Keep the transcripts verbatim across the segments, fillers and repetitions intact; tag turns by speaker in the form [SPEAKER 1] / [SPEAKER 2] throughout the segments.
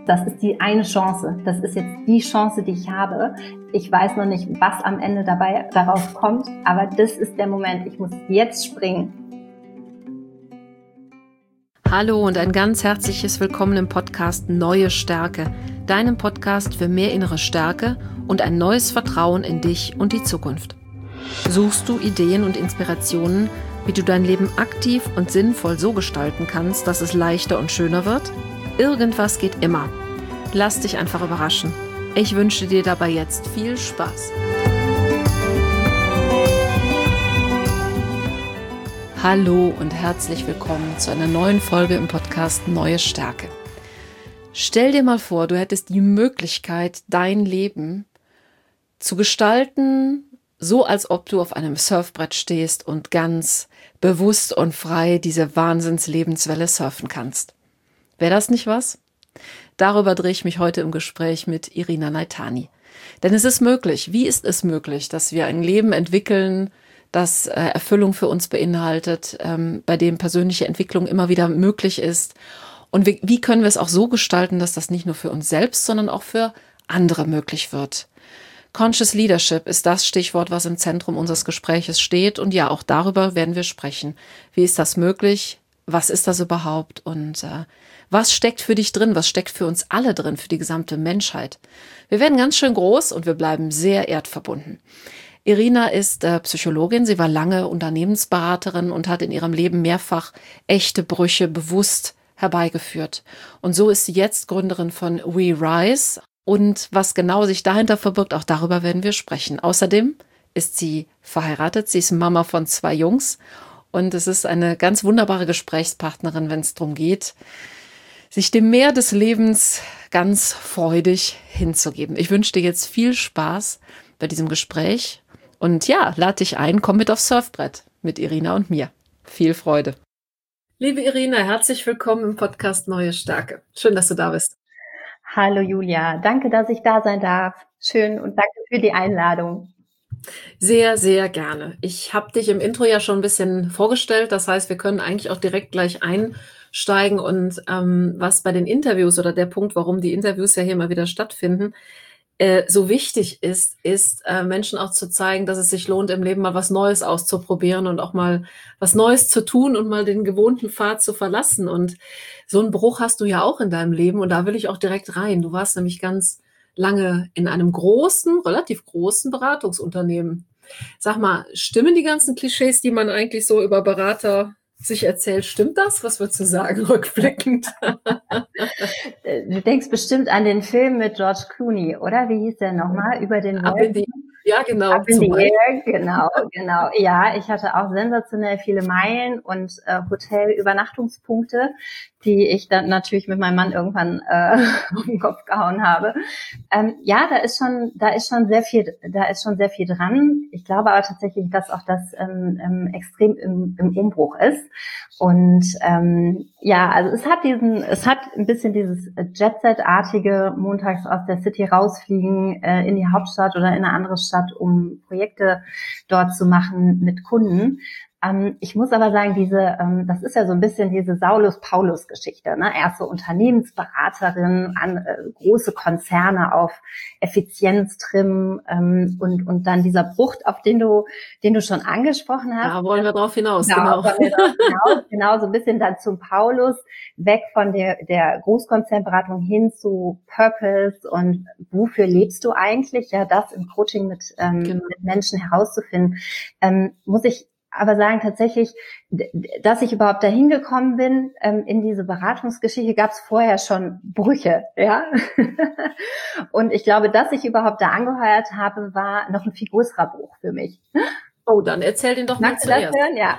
[SPEAKER 1] Das ist die eine Chance. Das ist jetzt die Chance, die ich habe. Ich weiß noch nicht, was am Ende dabei daraus kommt, aber das ist der Moment. Ich muss jetzt springen.
[SPEAKER 2] Hallo und ein ganz herzliches Willkommen im Podcast Neue Stärke, deinem Podcast für mehr innere Stärke und ein neues Vertrauen in dich und die Zukunft. Suchst du Ideen und Inspirationen, wie du dein Leben aktiv und sinnvoll so gestalten kannst, dass es leichter und schöner wird? Irgendwas geht immer. Lass dich einfach überraschen. Ich wünsche dir dabei jetzt viel Spaß. Hallo und herzlich willkommen zu einer neuen Folge im Podcast Neue Stärke. Stell dir mal vor, du hättest die Möglichkeit, dein Leben zu gestalten, so als ob du auf einem Surfbrett stehst und ganz bewusst und frei diese Wahnsinns-Lebenswelle surfen kannst. Wäre das nicht was? Darüber drehe ich mich heute im Gespräch mit Irina Neitani. Denn es ist möglich, wie ist es möglich, dass wir ein Leben entwickeln, das äh, Erfüllung für uns beinhaltet, ähm, bei dem persönliche Entwicklung immer wieder möglich ist? Und wie, wie können wir es auch so gestalten, dass das nicht nur für uns selbst, sondern auch für andere möglich wird? Conscious Leadership ist das Stichwort, was im Zentrum unseres Gespräches steht. Und ja, auch darüber werden wir sprechen. Wie ist das möglich? Was ist das überhaupt? Und äh, was steckt für dich drin? Was steckt für uns alle drin, für die gesamte Menschheit? Wir werden ganz schön groß und wir bleiben sehr erdverbunden. Irina ist äh, Psychologin. Sie war lange Unternehmensberaterin und hat in ihrem Leben mehrfach echte Brüche bewusst herbeigeführt. Und so ist sie jetzt Gründerin von We Rise. Und was genau sich dahinter verbirgt, auch darüber werden wir sprechen. Außerdem ist sie verheiratet. Sie ist Mama von zwei Jungs. Und es ist eine ganz wunderbare Gesprächspartnerin, wenn es darum geht, sich dem Meer des Lebens ganz freudig hinzugeben. Ich wünsche dir jetzt viel Spaß bei diesem Gespräch. Und ja, lade dich ein, komm mit aufs Surfbrett mit Irina und mir. Viel Freude. Liebe Irina, herzlich willkommen im Podcast Neue Stärke. Schön, dass du da bist.
[SPEAKER 1] Hallo Julia, danke, dass ich da sein darf. Schön und danke für die Einladung.
[SPEAKER 2] Sehr, sehr gerne. Ich habe dich im Intro ja schon ein bisschen vorgestellt. Das heißt, wir können eigentlich auch direkt gleich einsteigen. Und ähm, was bei den Interviews oder der Punkt, warum die Interviews ja hier mal wieder stattfinden, äh, so wichtig ist, ist äh, Menschen auch zu zeigen, dass es sich lohnt, im Leben mal was Neues auszuprobieren und auch mal was Neues zu tun und mal den gewohnten Pfad zu verlassen. Und so einen Bruch hast du ja auch in deinem Leben. Und da will ich auch direkt rein. Du warst nämlich ganz lange in einem großen, relativ großen Beratungsunternehmen. Sag mal, stimmen die ganzen Klischees, die man eigentlich so über Berater sich erzählt? Stimmt das? Was würdest du sagen, rückblickend?
[SPEAKER 1] Du denkst bestimmt an den Film mit George Clooney, oder? Wie hieß der nochmal? Über den
[SPEAKER 2] Ab in die, ja, genau.
[SPEAKER 1] Up in the Air, genau, genau. Ja, ich hatte auch sensationell viele Meilen und äh, Hotelübernachtungspunkte, die ich dann natürlich mit meinem Mann irgendwann äh, auf den Kopf gehauen habe. Ähm, ja, da ist schon, da ist schon sehr viel, da ist schon sehr viel dran. Ich glaube aber tatsächlich, dass auch das ähm, ähm, extrem im, im Umbruch ist. Und ähm, ja, also es hat diesen, es hat ein bisschen dieses Jet-Set-artige, montags aus der City rausfliegen äh, in die Hauptstadt oder in eine andere Stadt, um Projekte dort zu machen mit Kunden. Ähm, ich muss aber sagen, diese, ähm, das ist ja so ein bisschen diese Saulus-Paulus-Geschichte, ne? Erst so Unternehmensberaterin, an äh, große Konzerne auf Effizienz trimmen ähm, und und dann dieser Bruch, auf den du den du schon angesprochen hast.
[SPEAKER 2] Da wollen wir drauf hinaus,
[SPEAKER 1] genau.
[SPEAKER 2] Genau,
[SPEAKER 1] wir drauf hinaus, genau, so ein bisschen dann zum Paulus, weg von der der Großkonzernberatung hin zu Purpose und wofür lebst du eigentlich? Ja, das im Coaching mit, ähm, genau. mit Menschen herauszufinden, ähm, muss ich aber sagen, tatsächlich, dass ich überhaupt dahin gekommen bin, ähm, in diese Beratungsgeschichte, gab es vorher schon Brüche, ja. Und ich glaube, dass ich überhaupt da angeheuert habe, war noch ein viel größerer Bruch für mich.
[SPEAKER 2] Oh, dann erzähl den doch mal
[SPEAKER 1] Magst du das
[SPEAKER 2] zuerst.
[SPEAKER 1] hören? Ja.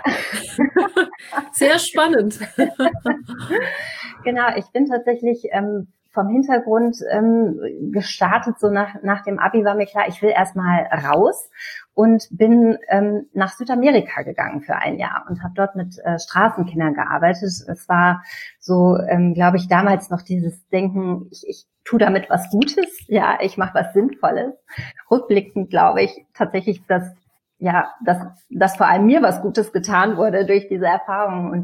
[SPEAKER 2] Sehr spannend.
[SPEAKER 1] Genau, ich bin tatsächlich ähm, vom Hintergrund ähm, gestartet, so nach nach dem Abi war mir klar, ich will erstmal raus und bin ähm, nach Südamerika gegangen für ein Jahr und habe dort mit äh, Straßenkindern gearbeitet. Es war so, ähm, glaube ich, damals noch dieses Denken, ich, ich tue damit was Gutes, ja, ich mache was Sinnvolles. Rückblickend glaube ich tatsächlich, dass ja, dass, dass vor allem mir was Gutes getan wurde durch diese Erfahrung und dieses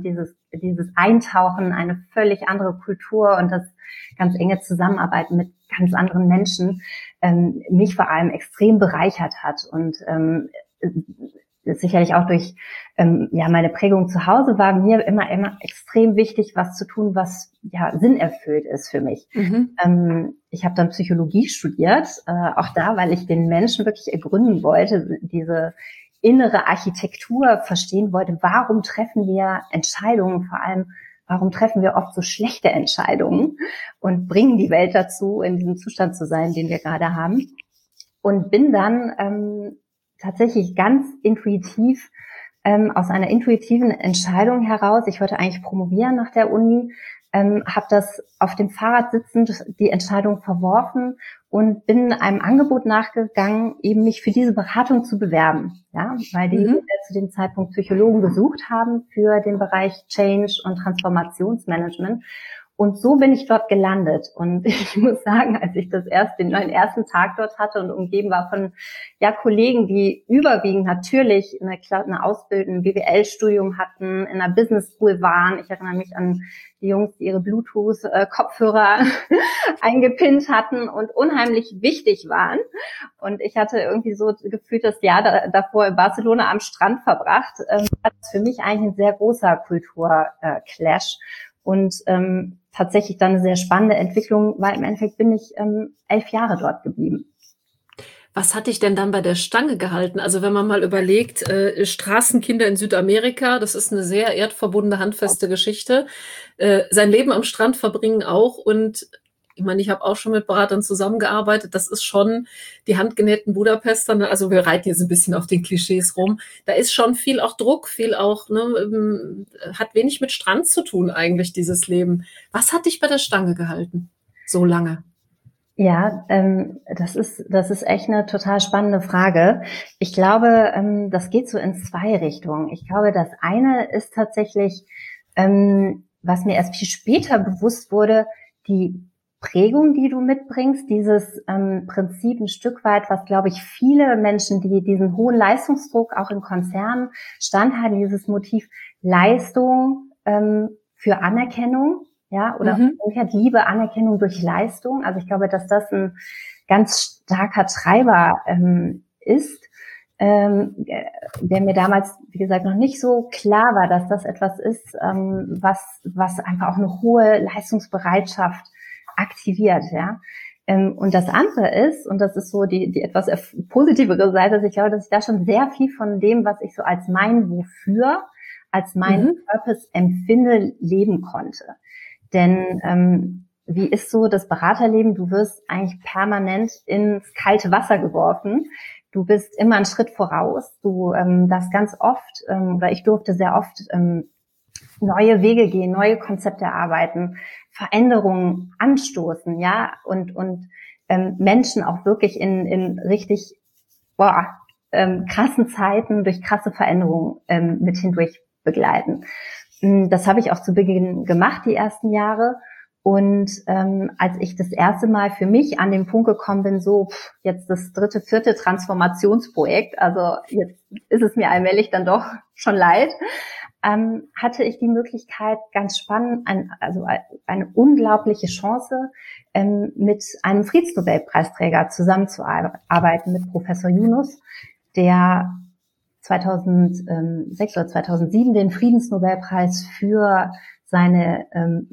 [SPEAKER 1] dieses Eintauchen in eine völlig andere Kultur und das ganz enge Zusammenarbeiten mit ganz anderen Menschen ähm, mich vor allem extrem bereichert hat und ähm, sicherlich auch durch ähm, ja meine Prägung zu Hause war mir immer immer extrem wichtig, was zu tun, was ja sinnerfüllt ist für mich. Mhm. Ähm, ich habe dann Psychologie studiert, äh, auch da, weil ich den Menschen wirklich ergründen wollte, diese innere Architektur verstehen wollte. Warum treffen wir Entscheidungen, vor allem warum treffen wir oft so schlechte Entscheidungen und bringen die Welt dazu, in diesem Zustand zu sein, den wir gerade haben. Und bin dann ähm, tatsächlich ganz intuitiv, ähm, aus einer intuitiven Entscheidung heraus, ich wollte eigentlich promovieren nach der Uni, ähm, habe das auf dem Fahrrad sitzend die Entscheidung verworfen und bin einem Angebot nachgegangen, eben mich für diese Beratung zu bewerben, ja, weil die mhm. zu dem Zeitpunkt Psychologen gesucht haben für den Bereich Change und Transformationsmanagement. Und so bin ich dort gelandet. Und ich muss sagen, als ich das erst den meinen ersten Tag dort hatte und umgeben war von ja Kollegen, die überwiegend natürlich eine, eine Ausbildung, ein B W L-Studium hatten, in einer Business School waren. Ich erinnere mich an die Jungs, die ihre Bluetooth-Kopfhörer eingepinnt hatten und unheimlich wichtig waren. Und ich hatte irgendwie so gefühlt das Jahr da, davor in Barcelona am Strand verbracht. Ähm, das ist für mich eigentlich ein sehr großer Kulturclash. Und ähm, tatsächlich dann eine sehr spannende Entwicklung, weil im Endeffekt bin ich ähm, elf Jahre dort geblieben.
[SPEAKER 2] Was hat dich denn dann bei der Stange gehalten? Also wenn man mal überlegt, äh, Straßenkinder in Südamerika, das ist eine sehr erdverbundene, handfeste Geschichte. Äh, sein Leben am Strand verbringen auch und ich meine, ich habe auch schon mit Beratern zusammengearbeitet. Das ist schon die handgenähten Budapester. Ne? Also wir reiten jetzt ein bisschen auf den Klischees rum. Da ist schon viel auch Druck, viel auch, ne, hat wenig mit Strand zu tun eigentlich, dieses Leben. Was hat dich bei der Stange gehalten so lange?
[SPEAKER 1] Ja, ähm, das ist das ist echt eine total spannende Frage. Ich glaube, ähm, das geht so in zwei Richtungen. Ich glaube, das eine ist tatsächlich, ähm, was mir erst viel später bewusst wurde, die Prägung, die du mitbringst, dieses ähm, Prinzip ein Stück weit, was, glaube ich, viele Menschen, die diesen hohen Leistungsdruck auch in Konzernen standhalten, dieses Motiv Leistung ähm, für Anerkennung, ja, oder mhm. Liebe, Anerkennung durch Leistung. Also ich glaube, dass das ein ganz starker Treiber ähm, ist, ähm, der mir damals, wie gesagt, noch nicht so klar war, dass das etwas ist, ähm, was was einfach auch eine hohe Leistungsbereitschaft aktiviert, ja. Und das andere ist, und das ist so die, die etwas positivere Seite, dass ich glaube, dass ich da schon sehr viel von dem, was ich so als mein Wofür, als mein mhm. Purpose empfinde, leben konnte. Denn ähm, wie ist so das Beraterleben? Du wirst eigentlich permanent ins kalte Wasser geworfen. Du bist immer einen Schritt voraus. Du ähm, darfst ganz oft, ähm, oder ich durfte sehr oft ähm, neue Wege gehen, neue Konzepte erarbeiten, Veränderungen anstoßen, ja, und und ähm, Menschen auch wirklich in in richtig boah, ähm, krassen Zeiten durch krasse Veränderungen ähm, mit hindurch begleiten. Das habe ich auch zu Beginn gemacht, die ersten Jahre. Und ähm, als ich das erste Mal für mich an den Punkt gekommen bin, so pff, jetzt das dritte, vierte Transformationsprojekt, also jetzt ist es mir allmählich dann doch schon leid, ähm, hatte ich die Möglichkeit, ganz spannend, ein, also eine unglaubliche Chance, ähm, mit einem Friedensnobelpreisträger zusammenzuarbeiten, mit Professor Yunus, der zweitausendsechs oder zweitausendsieben den Friedensnobelpreis für seine ähm,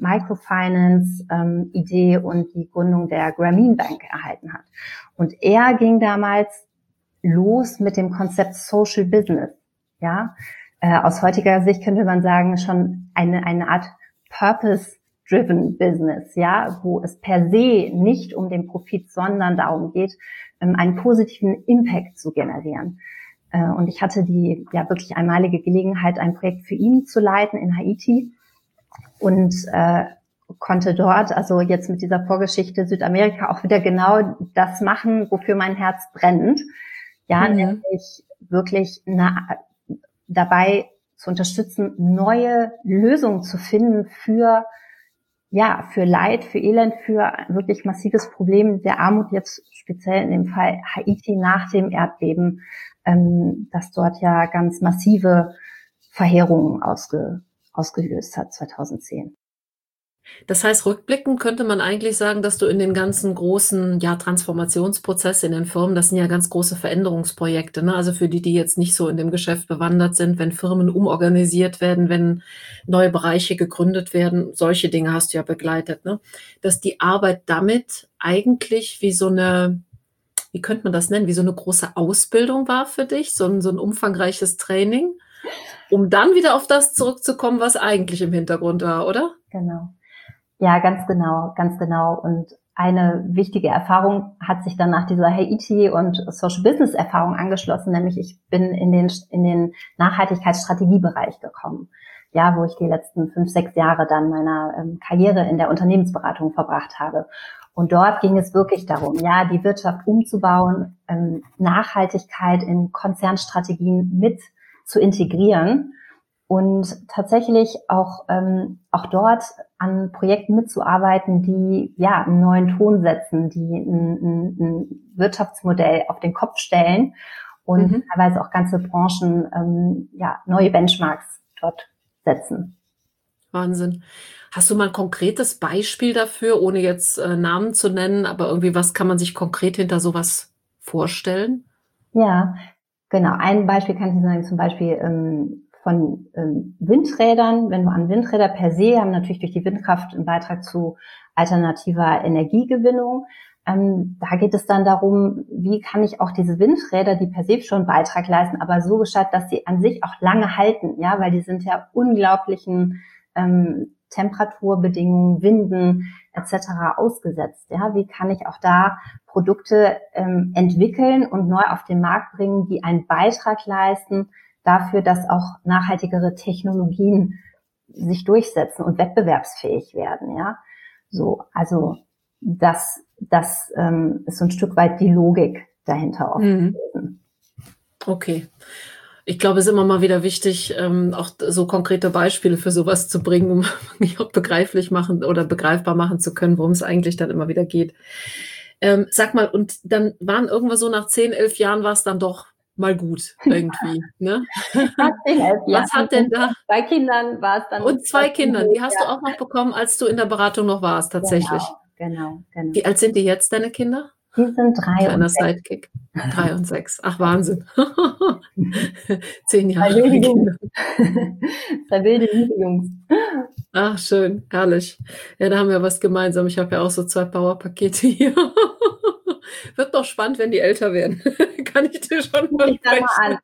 [SPEAKER 1] Microfinance-Idee ähm, und die Gründung der Grameen Bank erhalten hat. Und er ging damals los mit dem Konzept Social Business. Ja, äh, aus heutiger Sicht könnte man sagen, schon eine eine Art Purpose-driven Business, ja, wo es per se nicht um den Profit, sondern darum geht, ähm, einen positiven Impact zu generieren. Äh, und ich hatte die ja wirklich einmalige Gelegenheit, ein Projekt für ihn zu leiten in Haiti. Und äh, konnte dort, also jetzt mit dieser Vorgeschichte Südamerika, auch wieder genau das machen, wofür mein Herz brennt. Ja, mhm. nämlich wirklich na, dabei zu unterstützen, neue Lösungen zu finden für ja für Leid, für Elend, für ein wirklich massives Problem der Armut, jetzt speziell in dem Fall Haiti nach dem Erdbeben, ähm, das dort ja ganz massive Verheerungen ausge ausgelöst hat, zweitausendzehn.
[SPEAKER 2] Das heißt, rückblickend könnte man eigentlich sagen, dass du in den ganzen großen ja, Transformationsprozess in den Firmen, das sind ja ganz große Veränderungsprojekte, ne? Also für die, die jetzt nicht so in dem Geschäft bewandert sind, wenn Firmen umorganisiert werden, wenn neue Bereiche gegründet werden, solche Dinge hast du ja begleitet, ne? Dass die Arbeit damit eigentlich wie so eine, wie könnte man das nennen, wie so eine große Ausbildung war für dich, so ein, so ein umfangreiches Training, um dann wieder auf das zurückzukommen, was eigentlich im Hintergrund war, oder?
[SPEAKER 1] Genau. Ja, ganz genau, ganz genau. Und eine wichtige Erfahrung hat sich dann nach dieser Haiti- und Social-Business-Erfahrung angeschlossen, nämlich ich bin in den, in den Nachhaltigkeitsstrategiebereich gekommen, ja, wo ich die letzten fünf, sechs Jahre dann meiner ähm, Karriere in der Unternehmensberatung verbracht habe. Und dort ging es wirklich darum, ja, die Wirtschaft umzubauen, ähm, Nachhaltigkeit in Konzernstrategien mit zu integrieren. Und tatsächlich auch ähm, auch dort an Projekten mitzuarbeiten, die ja einen neuen Ton setzen, die ein, ein, ein Wirtschaftsmodell auf den Kopf stellen und mhm. teilweise auch ganze Branchen ähm, ja neue Benchmarks dort setzen.
[SPEAKER 2] Wahnsinn. Hast du mal ein konkretes Beispiel dafür, ohne jetzt äh, Namen zu nennen, aber irgendwie was kann man sich konkret hinter sowas vorstellen?
[SPEAKER 1] Ja, genau. Ein Beispiel kann ich sagen, zum Beispiel ähm, von ähm, Windrädern. Wenn wir an Windräder per se haben, natürlich durch die Windkraft einen Beitrag zu alternativer Energiegewinnung. Ähm, da geht es dann darum, wie kann ich auch diese Windräder, die per se schon einen Beitrag leisten, aber so gestalten, dass sie an sich auch lange halten, ja, weil die sind ja unglaublichen ähm, Temperaturbedingungen, Winden et cetera ausgesetzt. Ja, wie kann ich auch da Produkte ähm, entwickeln und neu auf den Markt bringen, die einen Beitrag leisten dafür, dass auch nachhaltigere Technologien sich durchsetzen und wettbewerbsfähig werden, ja. So, also das, das ähm, ist so ein Stück weit die Logik dahinter auch
[SPEAKER 2] Mhm.
[SPEAKER 1] gewesen.
[SPEAKER 2] Okay. Ich glaube, es ist immer mal wieder wichtig, ähm, auch so konkrete Beispiele für sowas zu bringen, um auch begreiflich machen oder begreifbar machen zu können, worum es eigentlich dann immer wieder geht. Ähm, sag mal, und dann waren irgendwann so nach zehn, elf Jahren war es dann doch mal gut irgendwie, ne?
[SPEAKER 1] Nach zehn, elf Jahren
[SPEAKER 2] Was hat denn da?
[SPEAKER 1] Bei Kindern war es dann.
[SPEAKER 2] Und zwei Kindern, die hast ja. du auch noch bekommen, als du in der Beratung noch warst, tatsächlich.
[SPEAKER 1] Genau, genau, genau.
[SPEAKER 2] Wie alt sind die jetzt, deine Kinder?
[SPEAKER 1] Die sind drei
[SPEAKER 2] Kleiner
[SPEAKER 1] und sechs.
[SPEAKER 2] Sidekick. Drei und sechs. Ach, Wahnsinn. Zehn Jahre.
[SPEAKER 1] Zwei wilde Jungs. Zwei wilde, liebe Jungs.
[SPEAKER 2] Ach, schön. Herrlich. Ja, da haben wir was gemeinsam. Ich habe ja auch so zwei Powerpakete hier. Wird doch spannend, wenn die älter werden. Kann ich dir schon versprechen.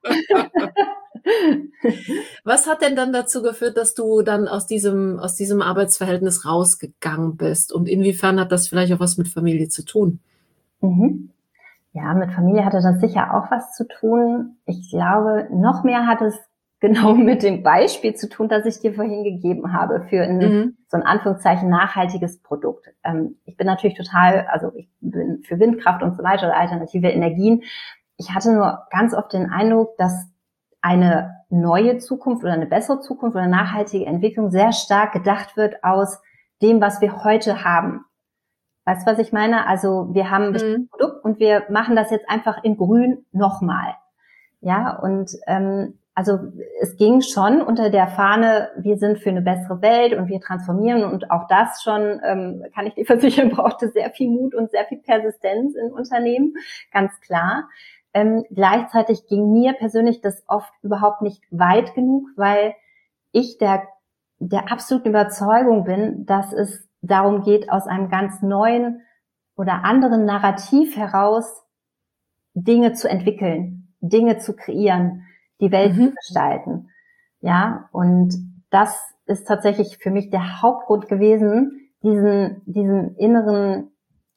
[SPEAKER 2] Was hat denn dann dazu geführt, dass du dann aus diesem, aus diesem Arbeitsverhältnis rausgegangen bist? Und inwiefern hat das vielleicht auch was mit Familie zu tun?
[SPEAKER 1] Mhm. Ja, mit Familie hatte das sicher auch was zu tun. Ich glaube, noch mehr hat es genau mit dem Beispiel zu tun, das ich dir vorhin gegeben habe für ein, mhm. so ein Anführungszeichen nachhaltiges Produkt. Ähm, ich bin natürlich total, also ich bin für Windkraft und so weiter oder alternative Energien. Ich hatte nur ganz oft den Eindruck, dass eine neue Zukunft oder eine bessere Zukunft oder nachhaltige Entwicklung sehr stark gedacht wird aus dem, was wir heute haben. Weißt du, was ich meine? Also wir haben ein bestimmtes mhm. Produkt und wir machen das jetzt einfach in grün nochmal. Ja, und ähm, also es ging schon unter der Fahne, wir sind für eine bessere Welt und wir transformieren, und auch das schon, ähm, kann ich dir versichern, brauchte sehr viel Mut und sehr viel Persistenz in Unternehmen, ganz klar. Ähm, gleichzeitig ging mir persönlich das oft überhaupt nicht weit genug, weil ich der, der absoluten Überzeugung bin, dass es darum geht, aus einem ganz neuen oder anderen Narrativ heraus Dinge zu entwickeln, Dinge zu kreieren, die Welt mhm. zu gestalten. Ja, und das ist tatsächlich für mich der Hauptgrund gewesen, diesen, diesen inneren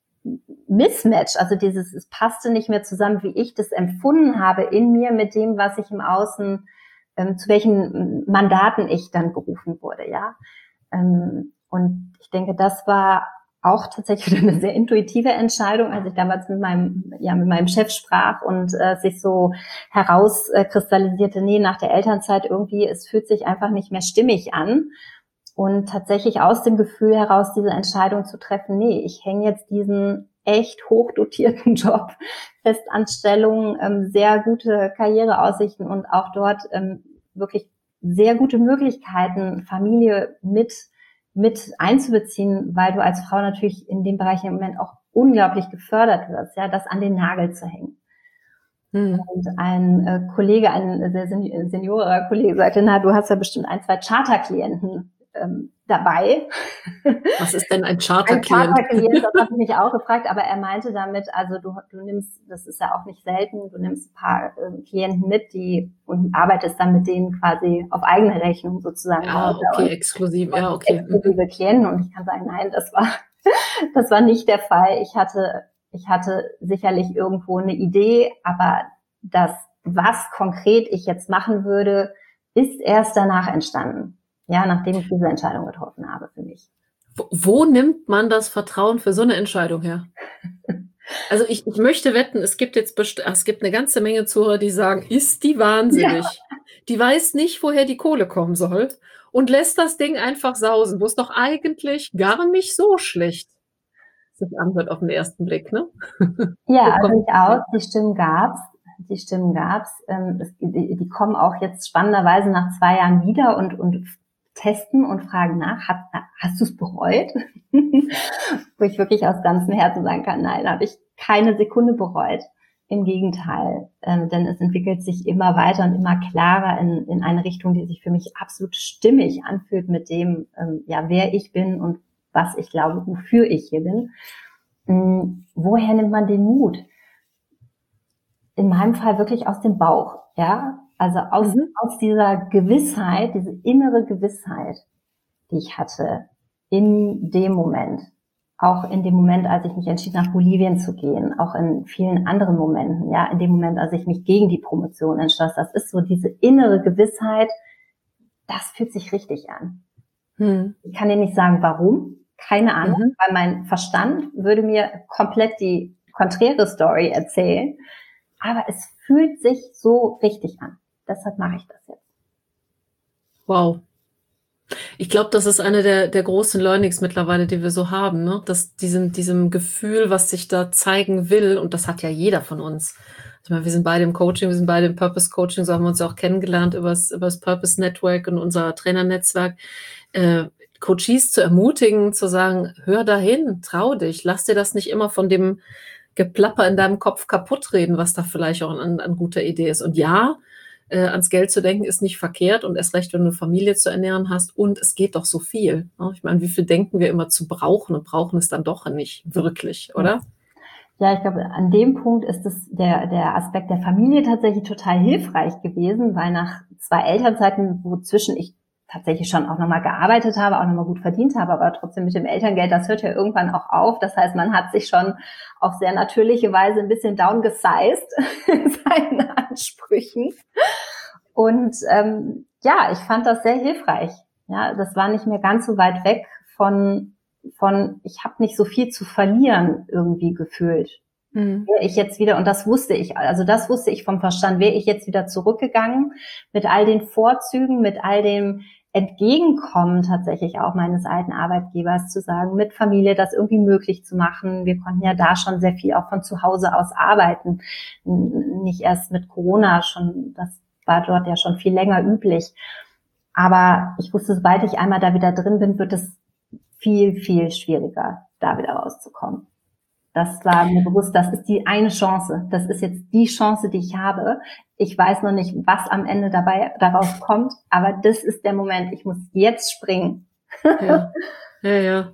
[SPEAKER 1] Mismatch, also dieses, es passte nicht mehr zusammen, wie ich das empfunden habe in mir mit dem, was ich im Außen, ähm, zu welchen Mandaten ich dann gerufen wurde, ja. Ähm, und ich denke, das war auch tatsächlich eine sehr intuitive Entscheidung, als ich damals mit meinem, ja, mit meinem Chef sprach und äh, sich so herauskristallisierte, nee, nach der Elternzeit irgendwie, es fühlt sich einfach nicht mehr stimmig an. Und tatsächlich aus dem Gefühl heraus diese Entscheidung zu treffen, nee, ich hänge jetzt diesen echt hochdotierten Job, Festanstellung, ähm, sehr gute Karriereaussichten und auch dort ähm, wirklich sehr gute Möglichkeiten, Familie mit mit einzubeziehen, weil du als Frau natürlich in dem Bereich im Moment auch unglaublich gefördert wirst, ja, das an den Nagel zu hängen. Hm. Und ein äh, Kollege, ein sehr sen- seniorer Kollege sagte, na, du hast ja bestimmt ein, zwei Charterklienten ähm, dabei.
[SPEAKER 2] Was ist denn ein Charterklient?
[SPEAKER 1] Ein Charterklient, das habe ich mich auch gefragt, aber er meinte damit, also du, du nimmst, das ist ja auch nicht selten, du nimmst ein paar äh, Klienten mit, die und arbeitest dann mit denen quasi auf eigene Rechnung sozusagen.
[SPEAKER 2] Ah, okay,
[SPEAKER 1] und,
[SPEAKER 2] exklusiv,
[SPEAKER 1] und
[SPEAKER 2] ja, okay.
[SPEAKER 1] Exklusive Klienten, und ich kann sagen, nein, das war, das war nicht der Fall. Ich hatte, ich hatte sicherlich irgendwo eine Idee, aber das, was konkret ich jetzt machen würde, ist erst danach entstanden. Ja, nachdem ich diese Entscheidung getroffen habe für mich.
[SPEAKER 2] Wo, wo nimmt man das Vertrauen für so eine Entscheidung her? Also ich, ich möchte wetten, es gibt jetzt best- es gibt eine ganze Menge Zuhörer, die sagen, ist die wahnsinnig? Ja. Die weiß nicht, woher die Kohle kommen soll und lässt das Ding einfach sausen, wo es doch eigentlich gar nicht so schlecht sich anhört auf den ersten Blick, ne?
[SPEAKER 1] Ja, also ich auch. Die Stimmen gab's. Die Stimmen gab's. Ähm, es, die, die kommen auch jetzt spannenderweise nach zwei Jahren wieder und, und testen und fragen nach, hast, hast du es bereut? Wo ich wirklich aus ganzem Herzen sagen kann, nein, habe ich keine Sekunde bereut. Im Gegenteil, ähm, denn es entwickelt sich immer weiter und immer klarer in, in eine Richtung, die sich für mich absolut stimmig anfühlt mit dem, ähm, ja, wer ich bin und was ich glaube, wofür ich hier bin. Ähm, woher nimmt man den Mut? In meinem Fall wirklich aus dem Bauch, ja, also aus, mhm. aus dieser Gewissheit, diese innere Gewissheit, die ich hatte in dem Moment, auch in dem Moment, als ich mich entschied, nach Bolivien zu gehen, auch in vielen anderen Momenten, ja, in dem Moment, als ich mich gegen die Promotion entschloss, das ist so diese innere Gewissheit, das fühlt sich richtig an. Mhm. Ich kann dir nicht sagen, warum, keine Ahnung, mhm. weil mein Verstand würde mir komplett die konträre Story erzählen. Aber es fühlt sich so richtig an. Deshalb mache ich das jetzt.
[SPEAKER 2] Wow. Ich glaube, das ist eine der, der großen Learnings mittlerweile, die wir so haben, ne? Dass diesem, diesem Gefühl, was sich da zeigen will, und das hat ja jeder von uns. Ich meine, wir sind beide im Coaching, wir sind beide im Purpose Coaching, so haben wir uns ja auch kennengelernt über das, über das Purpose Network und unser Trainernetzwerk. Äh, Coaches zu ermutigen, zu sagen, hör dahin, trau dich, lass dir das nicht immer von dem Geplapper in deinem Kopf kaputt reden, was da vielleicht auch eine an guter Idee ist. Und ja, äh, ans Geld zu denken ist nicht verkehrt und erst recht, wenn du eine Familie zu ernähren hast. Und es geht doch so viel. Ne? Ich meine, wie viel denken wir immer zu brauchen und brauchen es dann doch nicht wirklich, oder?
[SPEAKER 1] Ja, ich glaube, an dem Punkt ist es der, der Aspekt der Familie tatsächlich total hilfreich gewesen, weil nach zwei Elternzeiten, wozwischen ich tatsächlich schon auch nochmal gearbeitet habe, auch nochmal gut verdient habe, aber trotzdem mit dem Elterngeld, das hört ja irgendwann auch auf. Das heißt, man hat sich schon auf sehr natürliche Weise ein bisschen downgesized in seinen Ansprüchen. Und ähm, ja, ich fand das sehr hilfreich. Ja, das war nicht mehr ganz so weit weg von, von ich habe nicht so viel zu verlieren irgendwie gefühlt. Mhm. Wäre ich jetzt wieder, und das wusste ich, also das wusste ich vom Verstand, wäre ich jetzt wieder zurückgegangen mit all den Vorzügen, mit all dem Entgegenkommen tatsächlich auch meines alten Arbeitgebers, zu sagen, mit Familie das irgendwie möglich zu machen. Wir konnten ja da schon sehr viel auch von zu Hause aus arbeiten. Nicht erst mit Corona schon, das war dort ja schon viel länger üblich. Aber ich wusste, sobald ich einmal da wieder drin bin, wird es viel, viel schwieriger, da wieder rauszukommen. Das war mir bewusst, das ist die eine Chance. Das ist jetzt die Chance, die ich habe. Ich weiß noch nicht, was am Ende dabei daraus kommt, aber das ist der Moment. Ich muss jetzt springen.
[SPEAKER 2] Ja, ja, ja.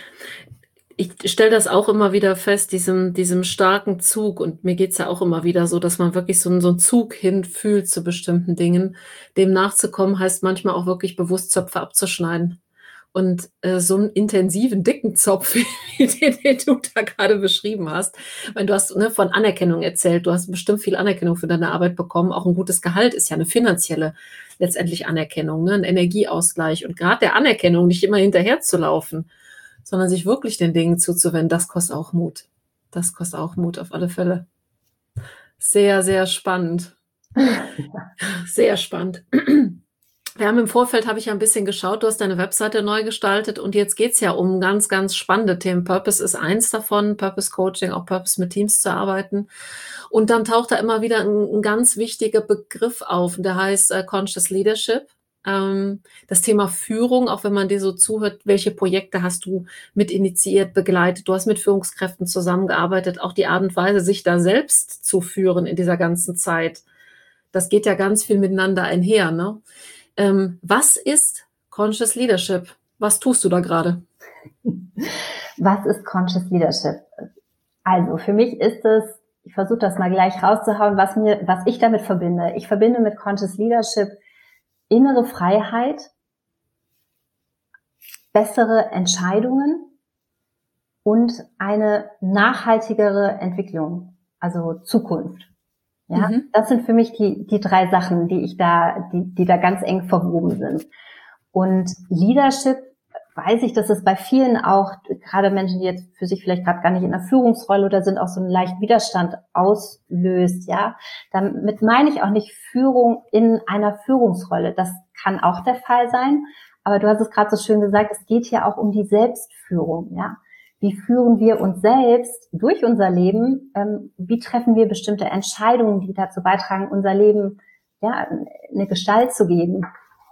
[SPEAKER 2] Ich stelle das auch immer wieder fest, diesem, diesem starken Zug. Und mir geht's ja auch immer wieder so, dass man wirklich so, so einen Zug hinfühlt zu bestimmten Dingen. Dem nachzukommen heißt manchmal auch wirklich bewusst Zöpfe abzuschneiden. Und äh, so einen intensiven, dicken Zopf, wie den, den du da gerade beschrieben hast. Weil du hast ne, von Anerkennung erzählt, du hast bestimmt viel Anerkennung für deine Arbeit bekommen. Auch ein gutes Gehalt ist ja eine finanzielle letztendlich Anerkennung, ne, ein Energieausgleich. Und gerade der Anerkennung nicht immer hinterher zu laufen, sondern sich wirklich den Dingen zuzuwenden, das kostet auch Mut. Das kostet auch Mut auf alle Fälle. Sehr, sehr spannend. Sehr spannend. Wir haben im Vorfeld, habe ich ja ein bisschen geschaut, du hast deine Webseite neu gestaltet und jetzt geht's ja um ganz, ganz spannende Themen. Purpose ist eins davon, Purpose Coaching, auch Purpose mit Teams zu arbeiten. Und dann taucht da immer wieder ein, ein ganz wichtiger Begriff auf, der heißt äh, Conscious Leadership. Ähm, das Thema Führung, auch wenn man dir so zuhört, welche Projekte hast du mit initiiert, begleitet? Du hast mit Führungskräften zusammengearbeitet, auch die Art und Weise, sich da selbst zu führen in dieser ganzen Zeit. Das geht ja ganz viel miteinander einher, ne? Ähm, was ist Conscious Leadership? Was tust du da gerade?
[SPEAKER 1] Was ist Conscious Leadership? Also für mich ist es, ich versuche das mal gleich rauszuhauen, was mir, was ich damit verbinde. Ich verbinde mit Conscious Leadership innere Freiheit, bessere Entscheidungen und eine nachhaltigere Entwicklung, also Zukunft. Ja, mhm. Das sind für mich die, die drei Sachen, die ich da, die, die da ganz eng verwoben sind. Und Leadership, weiß ich, dass es bei vielen auch, gerade Menschen, die jetzt für sich vielleicht gerade gar nicht in einer Führungsrolle oder sind, auch so einen leichten Widerstand auslöst, ja. Damit meine ich auch nicht Führung in einer Führungsrolle. Das kann auch der Fall sein. Aber du hast es gerade so schön gesagt, es geht hier auch um die Selbstführung, ja. Wie führen wir uns selbst durch unser Leben? Ähm, wie treffen wir bestimmte Entscheidungen, die dazu beitragen, unser Leben, ja, eine Gestalt zu geben?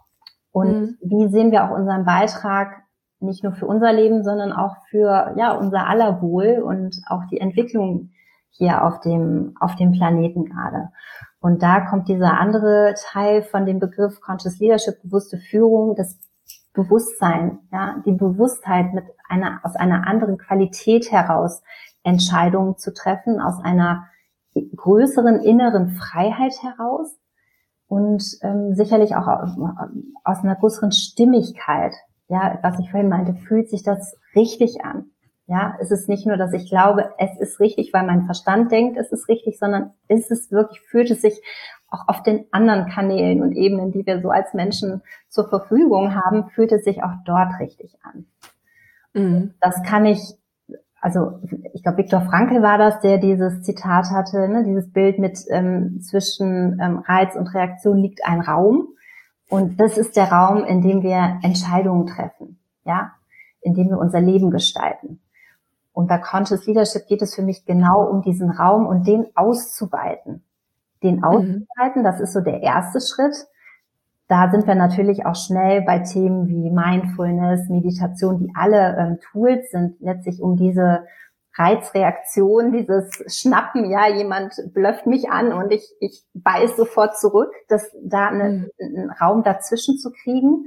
[SPEAKER 1] Und mhm. wie sehen wir auch unseren Beitrag nicht nur für unser Leben, sondern auch für, ja, unser aller Wohl und auch die Entwicklung hier auf dem, auf dem Planeten gerade. Und da kommt dieser andere Teil von dem Begriff Conscious Leadership, bewusste Führung, das Bewusstsein, ja, die Bewusstheit mit einer, aus einer anderen Qualität heraus Entscheidungen zu treffen, aus einer größeren inneren Freiheit heraus und ähm, sicherlich auch aus, aus einer größeren Stimmigkeit. Ja, was ich vorhin meinte, fühlt sich das richtig an. Ja, es ist nicht nur, dass ich glaube, es ist richtig, weil mein Verstand denkt, es ist richtig, sondern ist es wirklich, fühlt es sich auch auf den anderen Kanälen und Ebenen, die wir so als Menschen zur Verfügung haben, fühlt es sich auch dort richtig an. Mhm. Das kann ich, also ich glaube, Viktor Frankl war das, der dieses Zitat hatte, ne, dieses Bild mit ähm, zwischen ähm, Reiz und Reaktion liegt ein Raum. Und das ist der Raum, in dem wir Entscheidungen treffen, ja, in dem wir unser Leben gestalten. Und bei Conscious Leadership geht es für mich genau um diesen Raum und den auszuweiten. Den auszuweiten, das ist so der erste Schritt. Da sind wir natürlich auch schnell bei Themen wie Mindfulness, Meditation, die alle ähm, Tools sind, letztlich um diese Reizreaktion, dieses Schnappen, ja, jemand blöfft mich an und ich, ich beiß sofort zurück, das, da eine, einen Raum dazwischen zu kriegen,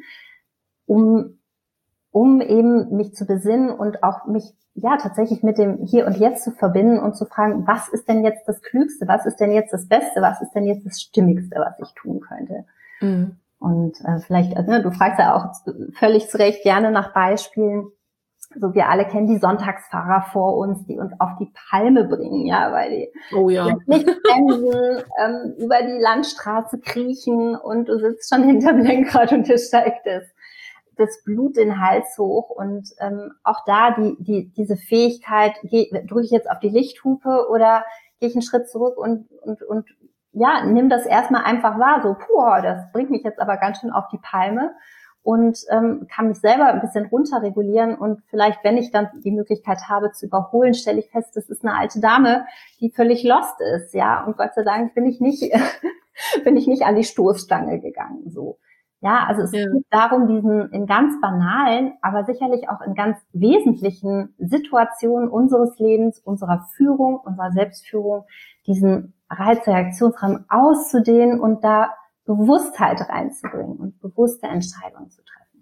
[SPEAKER 1] um, um eben mich zu besinnen und auch mich, ja, tatsächlich mit dem Hier und Jetzt zu verbinden und zu fragen, was ist denn jetzt das Klügste, was ist denn jetzt das Beste, was ist denn jetzt das Stimmigste, was ich tun könnte? Mhm. Und äh, vielleicht, also, ne, du fragst ja auch völlig zu Recht gerne nach Beispielen. So, wir alle kennen die Sonntagsfahrer vor uns, die uns auf die Palme bringen, ja, weil die
[SPEAKER 2] oh ja.
[SPEAKER 1] nicht bremsen, ähm, über die Landstraße kriechen und du sitzt schon hinterm Lenkrad und dir steigt das, das Blut in den Hals hoch. Und ähm, auch da die, die diese Fähigkeit, drücke ich jetzt auf die Lichthupe oder gehe ich einen Schritt zurück und und und ja, nimm das erstmal einfach wahr, so, puh, das bringt mich jetzt aber ganz schön auf die Palme. Und ähm, kann mich selber ein bisschen runterregulieren und vielleicht, wenn ich dann die Möglichkeit habe zu überholen, stelle ich fest, das ist eine alte Dame, die völlig lost ist, ja. Und Gott sei Dank bin ich nicht, bin ich nicht an die Stoßstange gegangen, so. Ja, also es ja. geht darum, diesen in ganz banalen, aber sicherlich auch in ganz wesentlichen Situationen unseres Lebens, unserer Führung, unserer Selbstführung, diesen Reizreaktionsraum auszudehnen und da Bewusstheit reinzubringen und bewusste Entscheidungen zu treffen.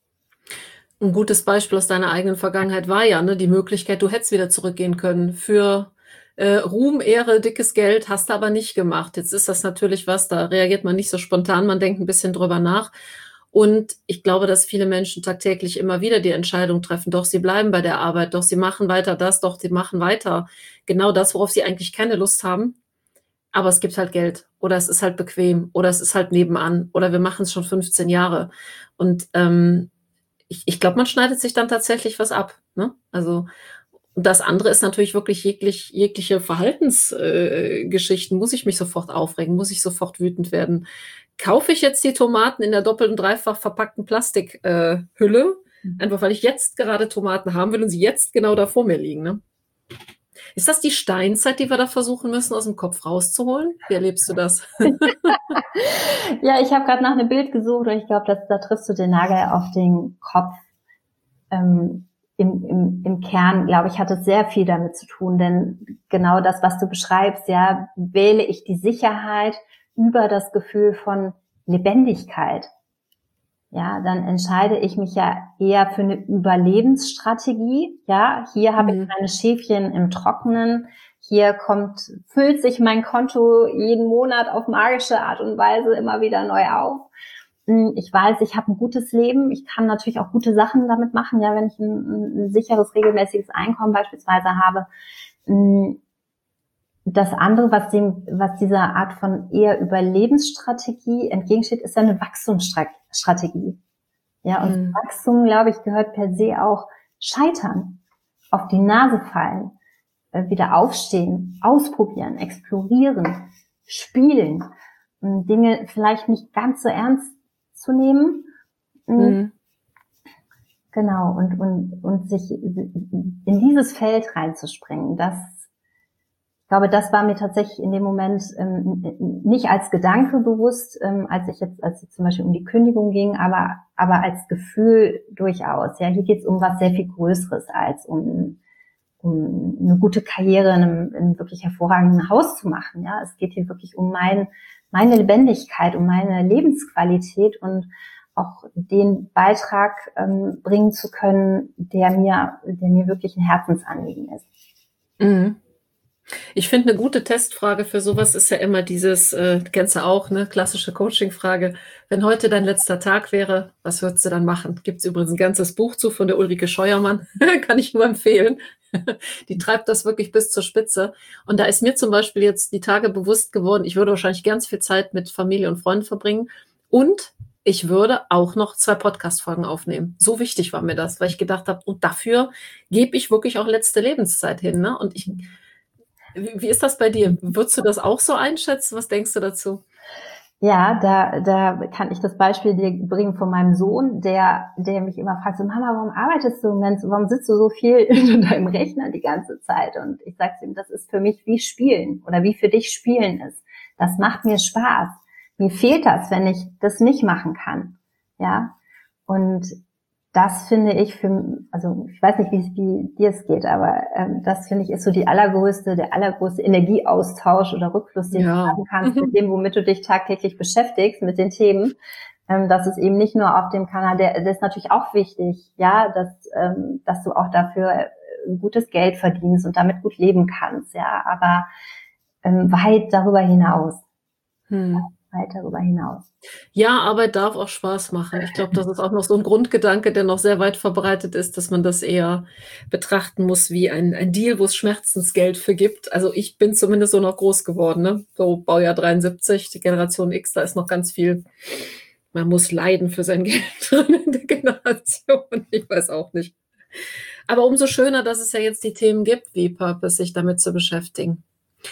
[SPEAKER 2] Ein gutes Beispiel aus deiner eigenen Vergangenheit war ja, ne, die Möglichkeit, du hättest wieder zurückgehen können für äh, Ruhm, Ehre, dickes Geld, hast du aber nicht gemacht. Jetzt ist das natürlich was, da reagiert man nicht so spontan, man denkt ein bisschen drüber nach. Und ich glaube, dass viele Menschen tagtäglich immer wieder die Entscheidung treffen, doch sie bleiben bei der Arbeit, doch sie machen weiter das, doch sie machen weiter genau das, worauf sie eigentlich keine Lust haben. Aber es gibt halt Geld oder es ist halt bequem oder es ist halt nebenan oder wir machen es schon fünfzehn Jahre. Und ähm, ich, ich glaube, man schneidet sich dann tatsächlich was ab. Ne? Also und das andere ist natürlich wirklich jeglich, jegliche Verhaltensgeschichten. Äh, muss ich mich sofort aufregen? Muss ich sofort wütend werden? Kaufe ich jetzt die Tomaten in der doppelt und dreifach verpackten Plastikhülle? Äh, mhm. Einfach weil ich jetzt gerade Tomaten haben will und sie jetzt genau da vor mir liegen. Ne? Ist das die Steinzeit, die wir da versuchen müssen, aus dem Kopf rauszuholen? Wie erlebst du das?
[SPEAKER 1] Ja, ich habe gerade nach einem Bild gesucht und ich glaube, da triffst du den Nagel auf den Kopf. Ähm, im, im, im Kern, glaube ich, hat es sehr viel damit zu tun, denn genau das, was du beschreibst, ja, wähle ich die Sicherheit über das Gefühl von Lebendigkeit. Ja, dann entscheide ich mich ja eher für eine Überlebensstrategie. Ja, hier habe
[SPEAKER 2] Mhm.
[SPEAKER 1] ich meine Schäfchen im Trockenen. Hier kommt, füllt sich mein Konto jeden Monat auf magische Art und Weise immer wieder neu auf. Ich weiß, ich habe ein gutes Leben. Ich kann natürlich auch gute Sachen damit machen, ja, wenn ich ein, ein sicheres, regelmäßiges Einkommen beispielsweise habe. Das andere, was dem, was dieser Art von eher Überlebensstrategie entgegensteht, ist ja eine Wachstumsstrategie. Ja, und mhm. Wachstum, glaube ich, gehört per se auch Scheitern, auf die Nase fallen, wieder aufstehen, ausprobieren, explorieren, spielen, Dinge vielleicht nicht ganz so ernst zu nehmen. Mhm. Genau, und, und, und sich in dieses Feld reinzuspringen, das, ich glaube, das war mir tatsächlich in dem Moment ähm, nicht als Gedanke bewusst, ähm, als ich jetzt, als es zum Beispiel um die Kündigung ging, aber, aber als Gefühl durchaus. Ja, hier geht es um was sehr viel Größeres als um, um eine gute Karriere in einem, in einem wirklich hervorragenden Haus zu machen. Ja, es geht hier wirklich um mein, meine Lebendigkeit, um meine Lebensqualität und auch den Beitrag ähm, bringen zu können, der mir, der mir wirklich ein Herzensanliegen ist.
[SPEAKER 2] Mhm. Ich finde, eine gute Testfrage für sowas ist ja immer dieses, äh, kennst du auch, ne, klassische Coaching-Frage. Wenn heute dein letzter Tag wäre, was würdest du dann machen? Gibt es übrigens ein ganzes Buch zu von der Ulrike Scheuermann, kann ich nur empfehlen. Die treibt das wirklich bis zur Spitze. Und da ist mir zum Beispiel jetzt die Tage bewusst geworden, ich würde wahrscheinlich ganz viel Zeit mit Familie und Freunden verbringen und ich würde auch noch zwei Podcast-Folgen aufnehmen. So wichtig war mir das, weil ich gedacht habe, und dafür gebe ich wirklich auch letzte Lebenszeit hin, ne? Und ich Wie ist das bei dir? Würdest du das auch so einschätzen? Was denkst du dazu?
[SPEAKER 1] Ja, da, da kann ich das Beispiel dir bringen von meinem Sohn, der, der mich immer fragt, so, Mama, warum arbeitest du im Moment? Warum sitzt du so viel in deinem Rechner die ganze Zeit? Und ich sage ihm, das ist für mich wie Spielen oder wie für dich Spielen ist. Das macht mir Spaß. Mir fehlt das, wenn ich das nicht machen kann. Ja. Und das finde ich für, also ich weiß nicht, wie, wie dir es geht, aber ähm, das finde ich ist so die allergrößte, der allergrößte Energieaustausch oder Rückfluss, den ja. du haben kannst mit dem, womit du dich tagtäglich beschäftigst, mit den Themen. Ähm, das ist eben nicht nur auf dem Kanal, der, der ist natürlich auch wichtig, ja, dass ähm, dass du auch dafür gutes Geld verdienst und damit gut leben kannst, ja, aber ähm, weit darüber hinaus. Hm. Weit darüber hinaus.
[SPEAKER 2] Ja, Arbeit darf auch Spaß machen. Ich glaube, das ist auch noch so ein Grundgedanke, der noch sehr weit verbreitet ist, dass man das eher betrachten muss wie ein, ein Deal, wo es Schmerzensgeld für gibt. Also ich bin zumindest so noch groß geworden, ne? So Baujahr dreiundsiebzig, die Generation X, da ist noch ganz viel, man muss leiden für sein Geld drin in der Generation. Ich weiß auch nicht. Aber umso schöner, dass es ja jetzt die Themen gibt, wie Purpose, sich damit zu beschäftigen.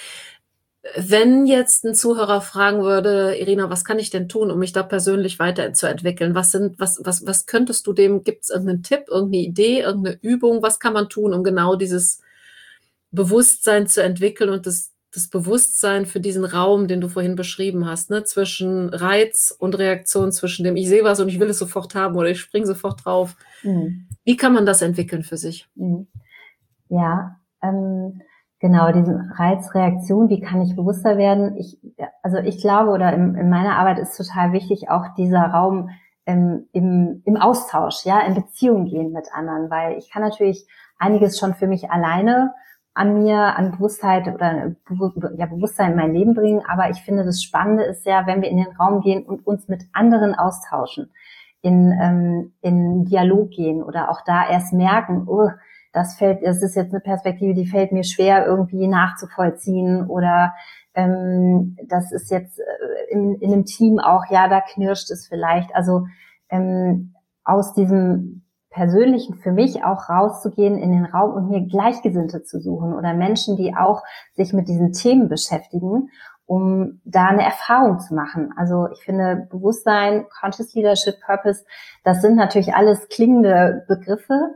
[SPEAKER 2] Wenn jetzt ein Zuhörer fragen würde, Irina, was kann ich denn tun, um mich da persönlich weiterzuentwickeln? Was sind, was, was, was könntest du dem, gibt es irgendeinen Tipp, irgendeine Idee, irgendeine Übung? Was kann man tun, um genau dieses Bewusstsein zu entwickeln und das, das Bewusstsein für diesen Raum, den du vorhin beschrieben hast, ne, zwischen Reiz und Reaktion, zwischen dem ich sehe was und ich will es sofort haben oder ich springe sofort drauf. Mhm. Wie kann man das entwickeln für sich?
[SPEAKER 1] Mhm. Ja, ähm, Genau, diesen Reizreaktion, wie kann ich bewusster werden? Ich, also ich glaube, oder in, in meiner Arbeit ist total wichtig auch dieser Raum ähm, im, im Austausch, ja, in Beziehung gehen mit anderen, weil ich kann natürlich einiges schon für mich alleine an mir, an Bewusstheit oder ja, Bewusstsein in mein Leben bringen, aber ich finde, das Spannende ist ja, wenn wir in den Raum gehen und uns mit anderen austauschen, in, ähm, in Dialog gehen oder auch da erst merken, oh, das fällt, das ist jetzt eine Perspektive, die fällt mir schwer irgendwie nachzuvollziehen oder ähm, das ist jetzt äh, in, in einem Team auch, ja, da knirscht es vielleicht. Also ähm, aus diesem Persönlichen für mich auch rauszugehen in den Raum und mir Gleichgesinnte zu suchen oder Menschen, die auch sich mit diesen Themen beschäftigen, um da eine Erfahrung zu machen. Also ich finde Bewusstsein, Conscious Leadership, Purpose, das sind natürlich alles klingende Begriffe,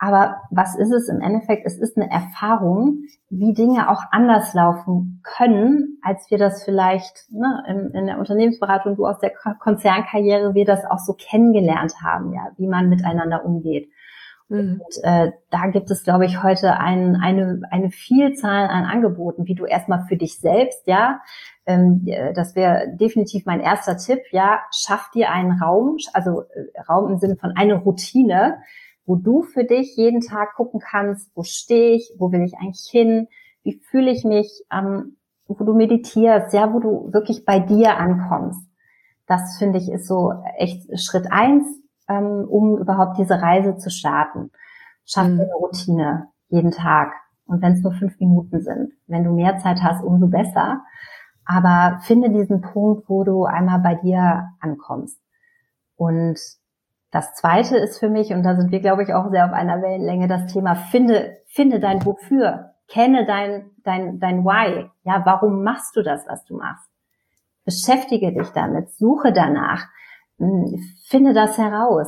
[SPEAKER 1] Aber was ist es im Endeffekt? Es ist eine Erfahrung, wie Dinge auch anders laufen können, als wir das vielleicht ne, in, in der Unternehmensberatung, du aus der Konzernkarriere, wir das auch so kennengelernt haben, ja, wie man miteinander umgeht. Mhm. Und äh, da gibt es, glaube ich, heute ein, eine eine Vielzahl an Angeboten, wie du erstmal für dich selbst, ja, ähm, das wäre definitiv mein erster Tipp, ja, schaff dir einen Raum, also äh, Raum im Sinne von eine Routine, wo du für dich jeden Tag gucken kannst, wo stehe ich, wo will ich eigentlich hin, wie fühle ich mich, ähm, wo du meditierst, ja, wo du wirklich bei dir ankommst. Das, finde ich, ist so echt Schritt eins, ähm, um überhaupt diese Reise zu starten. Schaff dir eine Routine jeden Tag. Und wenn es nur fünf Minuten sind. Wenn du mehr Zeit hast, umso besser. Aber finde diesen Punkt, wo du einmal bei dir ankommst. Und das Zweite ist für mich, und da sind wir, glaube ich, auch sehr auf einer Wellenlänge, das Thema, finde, finde dein Wofür. Kenne dein, dein, dein Why. Ja, warum machst du das, was du machst? Beschäftige dich damit. Suche danach. Finde das heraus.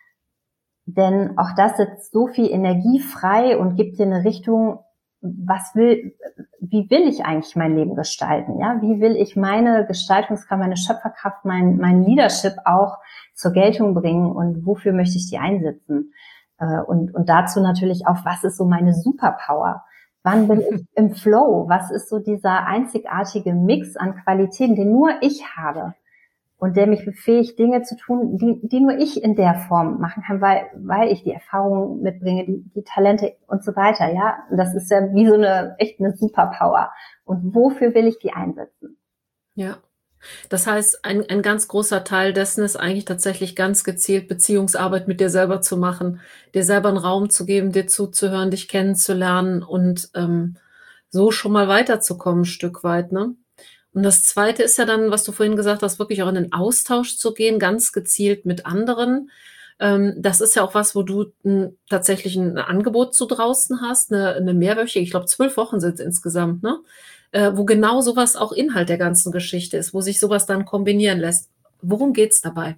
[SPEAKER 1] Denn auch das setzt so viel Energie frei und gibt dir eine Richtung, was will, wie will ich eigentlich mein Leben gestalten? Ja, wie will ich meine Gestaltungskraft, meine Schöpferkraft, mein, mein Leadership auch zur Geltung bringen und wofür möchte ich die einsetzen? Und, und dazu natürlich auch, was ist so meine Superpower? Wann bin ich im Flow? Was ist so dieser einzigartige Mix an Qualitäten, den nur ich habe? Und der mich befähigt, Dinge zu tun, die, die nur ich in der Form machen kann, weil, weil ich die Erfahrung mitbringe, die, die Talente und so weiter, ja. Und das ist ja wie so eine, echt eine Superpower. Und wofür will ich die einsetzen?
[SPEAKER 2] Ja. Das heißt, ein, ein ganz großer Teil dessen ist eigentlich tatsächlich ganz gezielt Beziehungsarbeit mit dir selber zu machen, dir selber einen Raum zu geben, dir zuzuhören, dich kennenzulernen und ähm, so schon mal weiterzukommen ein Stück weit, ne? Und das Zweite ist ja dann, was du vorhin gesagt hast, wirklich auch in den Austausch zu gehen, ganz gezielt mit anderen. Ähm, das ist ja auch was, wo du n, tatsächlich ein Angebot zu draußen hast, eine, eine mehrwöchige, ich glaube zwölf Wochen sind es insgesamt, ne? Äh, wo genau sowas auch Inhalt der ganzen Geschichte ist, wo sich sowas dann kombinieren lässt. Worum geht's dabei?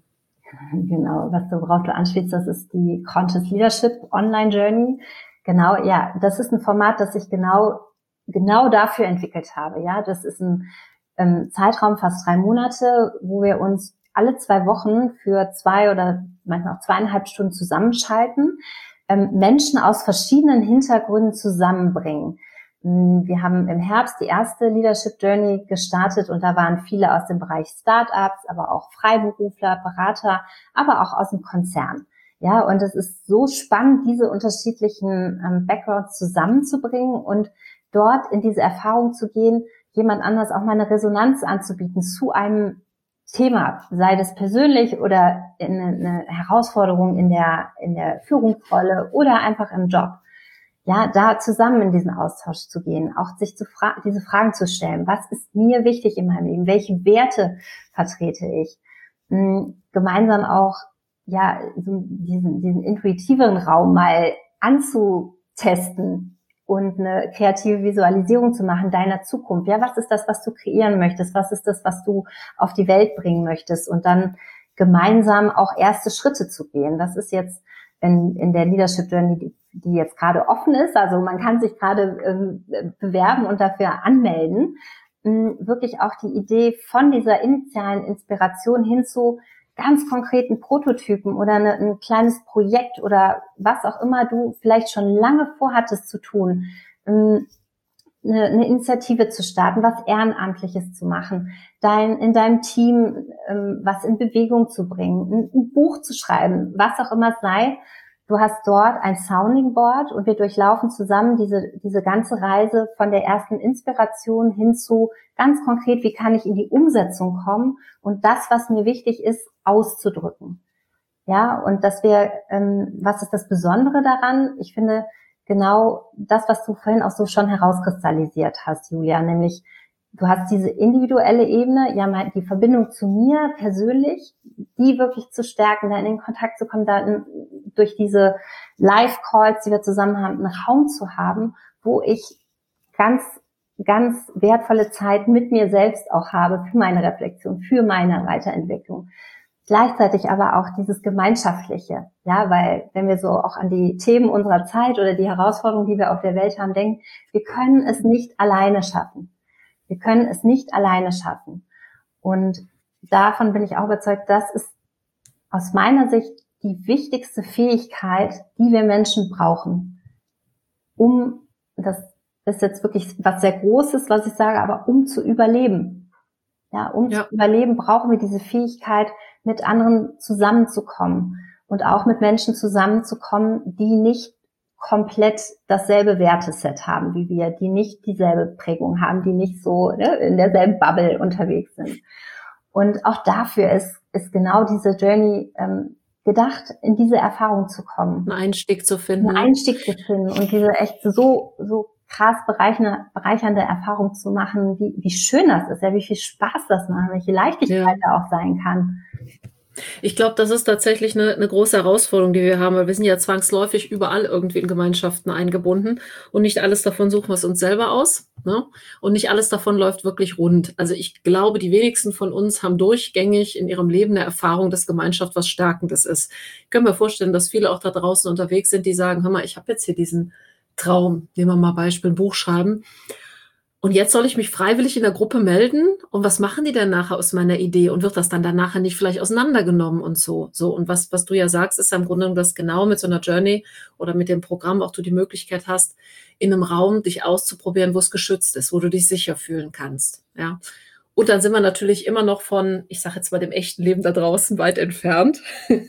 [SPEAKER 1] Genau, was du, worauf du anspielst, das ist die Conscious Leadership Online Journey. Genau, ja, das ist ein Format, das ich genau genau dafür entwickelt habe. Ja, das ist ein ähm, Zeitraum, fast drei Monate, wo wir uns alle zwei Wochen für zwei oder manchmal auch zweieinhalb Stunden zusammenschalten, ähm, Menschen aus verschiedenen Hintergründen zusammenbringen. Wir haben im Herbst die erste Leadership Journey gestartet und da waren viele aus dem Bereich Startups, aber auch Freiberufler, Berater, aber auch aus dem Konzern. Ja, und es ist so spannend, diese unterschiedlichen ähm, Backgrounds zusammenzubringen und dort in diese Erfahrung zu gehen, jemand anders auch mal eine Resonanz anzubieten zu einem Thema, sei das persönlich oder in eine Herausforderung in der, in der Führungsrolle oder einfach im Job. Ja, da zusammen in diesen Austausch zu gehen, auch sich zu fra- diese Fragen zu stellen. Was ist mir wichtig in meinem Leben? Welche Werte vertrete ich? Hm, gemeinsam auch, ja, so diesen, diesen intuitiveren Raum mal anzutesten und eine kreative Visualisierung zu machen deiner Zukunft. Ja, was ist das, was du kreieren möchtest? Was ist das, was du auf die Welt bringen möchtest? Und dann gemeinsam auch erste Schritte zu gehen. Das ist jetzt in, in der Leadership Journey, die, die jetzt gerade offen ist. Also man kann sich gerade ähm, bewerben und dafür anmelden. Ähm, wirklich auch die Idee von dieser initialen Inspiration hin zu ganz konkreten Prototypen oder eine, ein kleines Projekt oder was auch immer du vielleicht schon lange vorhattest zu tun, ähm, eine, eine Initiative zu starten, was Ehrenamtliches zu machen, dein, in deinem Team ähm, was in Bewegung zu bringen, ein, ein Buch zu schreiben, was auch immer es sei. Du hast dort ein Sounding Board und wir durchlaufen zusammen diese, diese ganze Reise von der ersten Inspiration hin zu ganz konkret, wie kann ich in die Umsetzung kommen und das, was mir wichtig ist, auszudrücken. Ja, und dass wir, ähm, was ist das Besondere daran? Ich finde genau das, was du vorhin auch so schon herauskristallisiert hast, Julia, nämlich du hast diese individuelle Ebene, ja, die Verbindung zu mir persönlich, die wirklich zu stärken, da in den Kontakt zu kommen, da in, durch diese Live-Calls, die wir zusammen haben, einen Raum zu haben, wo ich ganz, ganz wertvolle Zeit mit mir selbst auch habe für meine Reflexion, für meine Weiterentwicklung. gleichzeitig aber auch dieses Gemeinschaftliche, ja, weil wenn wir so auch an die Themen unserer Zeit oder die Herausforderungen, die wir auf der Welt haben, denken, wir können es nicht alleine schaffen. Wir können es nicht alleine schaffen. Und davon bin ich auch überzeugt, das ist aus meiner Sicht die wichtigste Fähigkeit, die wir Menschen brauchen, um, das ist jetzt wirklich was sehr Großes, was ich sage, aber um zu überleben. Ja, um ja. zu überleben, brauchen wir diese Fähigkeit, mit anderen zusammenzukommen und auch mit Menschen zusammenzukommen, die nicht komplett dasselbe Werteset haben wie wir, die nicht dieselbe Prägung haben, die nicht so, ne, in derselben Bubble unterwegs sind. Und auch dafür ist, ist genau diese Journey ähm, gedacht, in diese Erfahrung zu kommen.
[SPEAKER 2] Einen Einstieg zu finden.
[SPEAKER 1] Einen Einstieg zu finden und diese echt so, so krass bereichernde, bereichernde Erfahrung zu machen, wie, wie schön das ist, ja, wie viel Spaß das macht, welche Leichtigkeit ja. da auch sein kann.
[SPEAKER 2] Ich glaube, das ist tatsächlich eine, eine große Herausforderung, die wir haben, weil wir sind ja zwangsläufig überall irgendwie in Gemeinschaften eingebunden und nicht alles davon suchen wir es uns selber aus, ne? Und nicht alles davon läuft wirklich rund. Also ich glaube, die wenigsten von uns haben durchgängig in ihrem Leben eine Erfahrung, dass Gemeinschaft was Stärkendes ist. Ich kann mir vorstellen, dass viele auch da draußen unterwegs sind, die sagen, hör mal, ich habe jetzt hier diesen Traum, nehmen wir mal Beispiel, ein Buch schreiben. Und jetzt soll ich mich freiwillig in der Gruppe melden? Und was machen die denn nachher aus meiner Idee? Und wird das dann danach nicht vielleicht auseinandergenommen und so? So. Und was, was du ja sagst, ist ja im Grunde das genau mit so einer Journey oder mit dem Programm auch du die Möglichkeit hast, in einem Raum dich auszuprobieren, wo es geschützt ist, wo du dich sicher fühlen kannst. Ja. Und dann sind wir natürlich immer noch von, ich sage jetzt mal, dem echten Leben da draußen weit entfernt,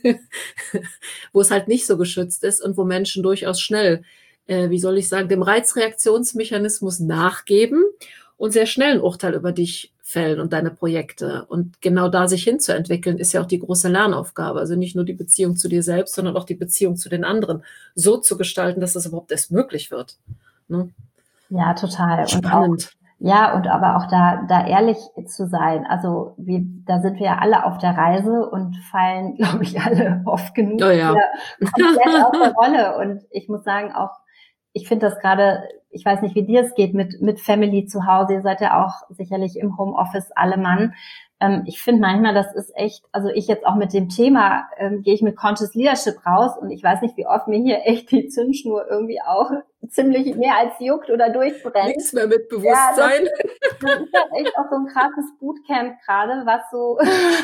[SPEAKER 2] wo es halt nicht so geschützt ist und wo Menschen durchaus schnell Äh, wie soll ich sagen, dem Reizreaktionsmechanismus nachgeben und sehr schnell ein Urteil über dich fällen und deine Projekte. Und genau da sich hinzuentwickeln, ist ja auch die große Lernaufgabe. Also nicht nur die Beziehung zu dir selbst, sondern auch die Beziehung zu den anderen so zu gestalten, dass das überhaupt erst möglich wird. Ne?
[SPEAKER 1] Ja, total.
[SPEAKER 2] Spannend.
[SPEAKER 1] Und auch, ja, und aber auch da, da ehrlich zu sein. Also wie, da sind wir ja alle auf der Reise und fallen, glaube ich, alle oft genug
[SPEAKER 2] oh ja.
[SPEAKER 1] komplett aus der Rolle. Und ich muss sagen, auch ich finde das gerade, ich weiß nicht, wie dir es geht mit mit Family zu Hause. Ihr seid ja auch sicherlich im Homeoffice alle Mann. Ähm, ich finde manchmal, das ist echt, also ich jetzt auch mit dem Thema, ähm, gehe ich mit Conscious Leadership raus und ich weiß nicht, wie oft mir hier echt die Zündschnur irgendwie auch ziemlich mehr als juckt oder durchbrennt.
[SPEAKER 2] Nichts mehr mit Bewusstsein.
[SPEAKER 1] Ja, das, das ist halt echt auch so ein krasses Bootcamp gerade, was so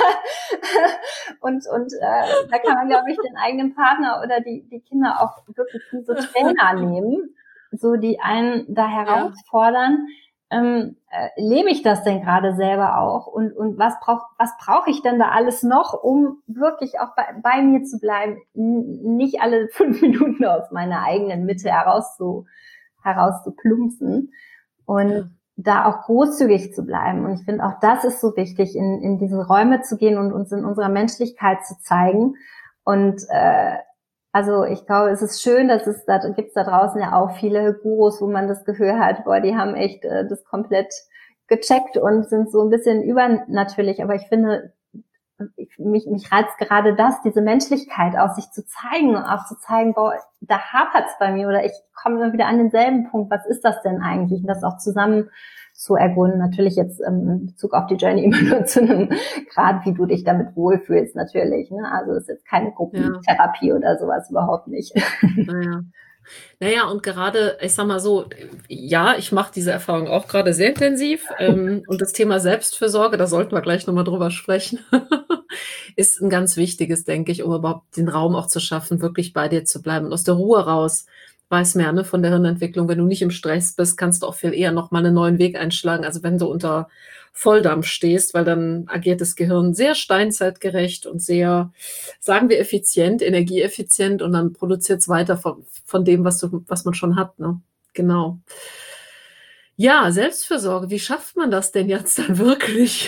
[SPEAKER 1] und und äh, da kann man, glaube ich, den eigenen Partner oder die die Kinder auch wirklich wie so Trainer nehmen, so die einen da herausfordern. Ähm, äh, lebe ich das denn gerade selber auch und und was brauch was brauche ich denn da alles noch, um wirklich auch bei, bei mir zu bleiben, N- nicht alle fünf Minuten aus meiner eigenen Mitte heraus zu heraus zu plumpsen und ja. da auch großzügig zu bleiben. Und ich finde auch das ist so wichtig, in in diese Räume zu gehen und uns in unserer Menschlichkeit zu zeigen. Und äh, also ich glaube, es ist schön, dass es da gibt's da draußen ja auch viele Gurus, wo man das Gefühl hat, boah, die haben echt äh, das komplett gecheckt und sind so ein bisschen übernatürlich. Aber ich finde, ich, mich mich reizt gerade das, diese Menschlichkeit aus sich zu zeigen und auch zu zeigen, boah, da hapert's bei mir oder ich komme immer wieder an denselben Punkt. Was ist das denn eigentlich? Und das auch zusammen zu ergründen. Natürlich jetzt ähm, in Bezug auf die Journey immer nur zu einem Grad, wie du dich damit wohlfühlst, natürlich. Ne? Also es ist jetzt keine Gruppentherapie ja. oder sowas, überhaupt nicht.
[SPEAKER 2] Naja. Naja, und gerade, ich sag mal so, ja, ich mache diese Erfahrung auch gerade sehr intensiv. Ähm, und das Thema Selbstfürsorge, da sollten wir gleich nochmal drüber sprechen, ist ein ganz wichtiges, denke ich, um überhaupt den Raum auch zu schaffen, wirklich bei dir zu bleiben und aus der Ruhe raus. Weiß mehr, ne, von der Hirnentwicklung. Wenn du nicht im Stress bist, kannst du auch viel eher nochmal einen neuen Weg einschlagen, also wenn du unter Volldampf stehst, weil dann agiert das Gehirn sehr steinzeitgerecht und sehr, sagen wir, effizient, energieeffizient und dann produziert es weiter von, von dem, was du, was man schon hat, ne? Genau. Ja, Selbstfürsorge, wie schafft man das denn jetzt dann wirklich?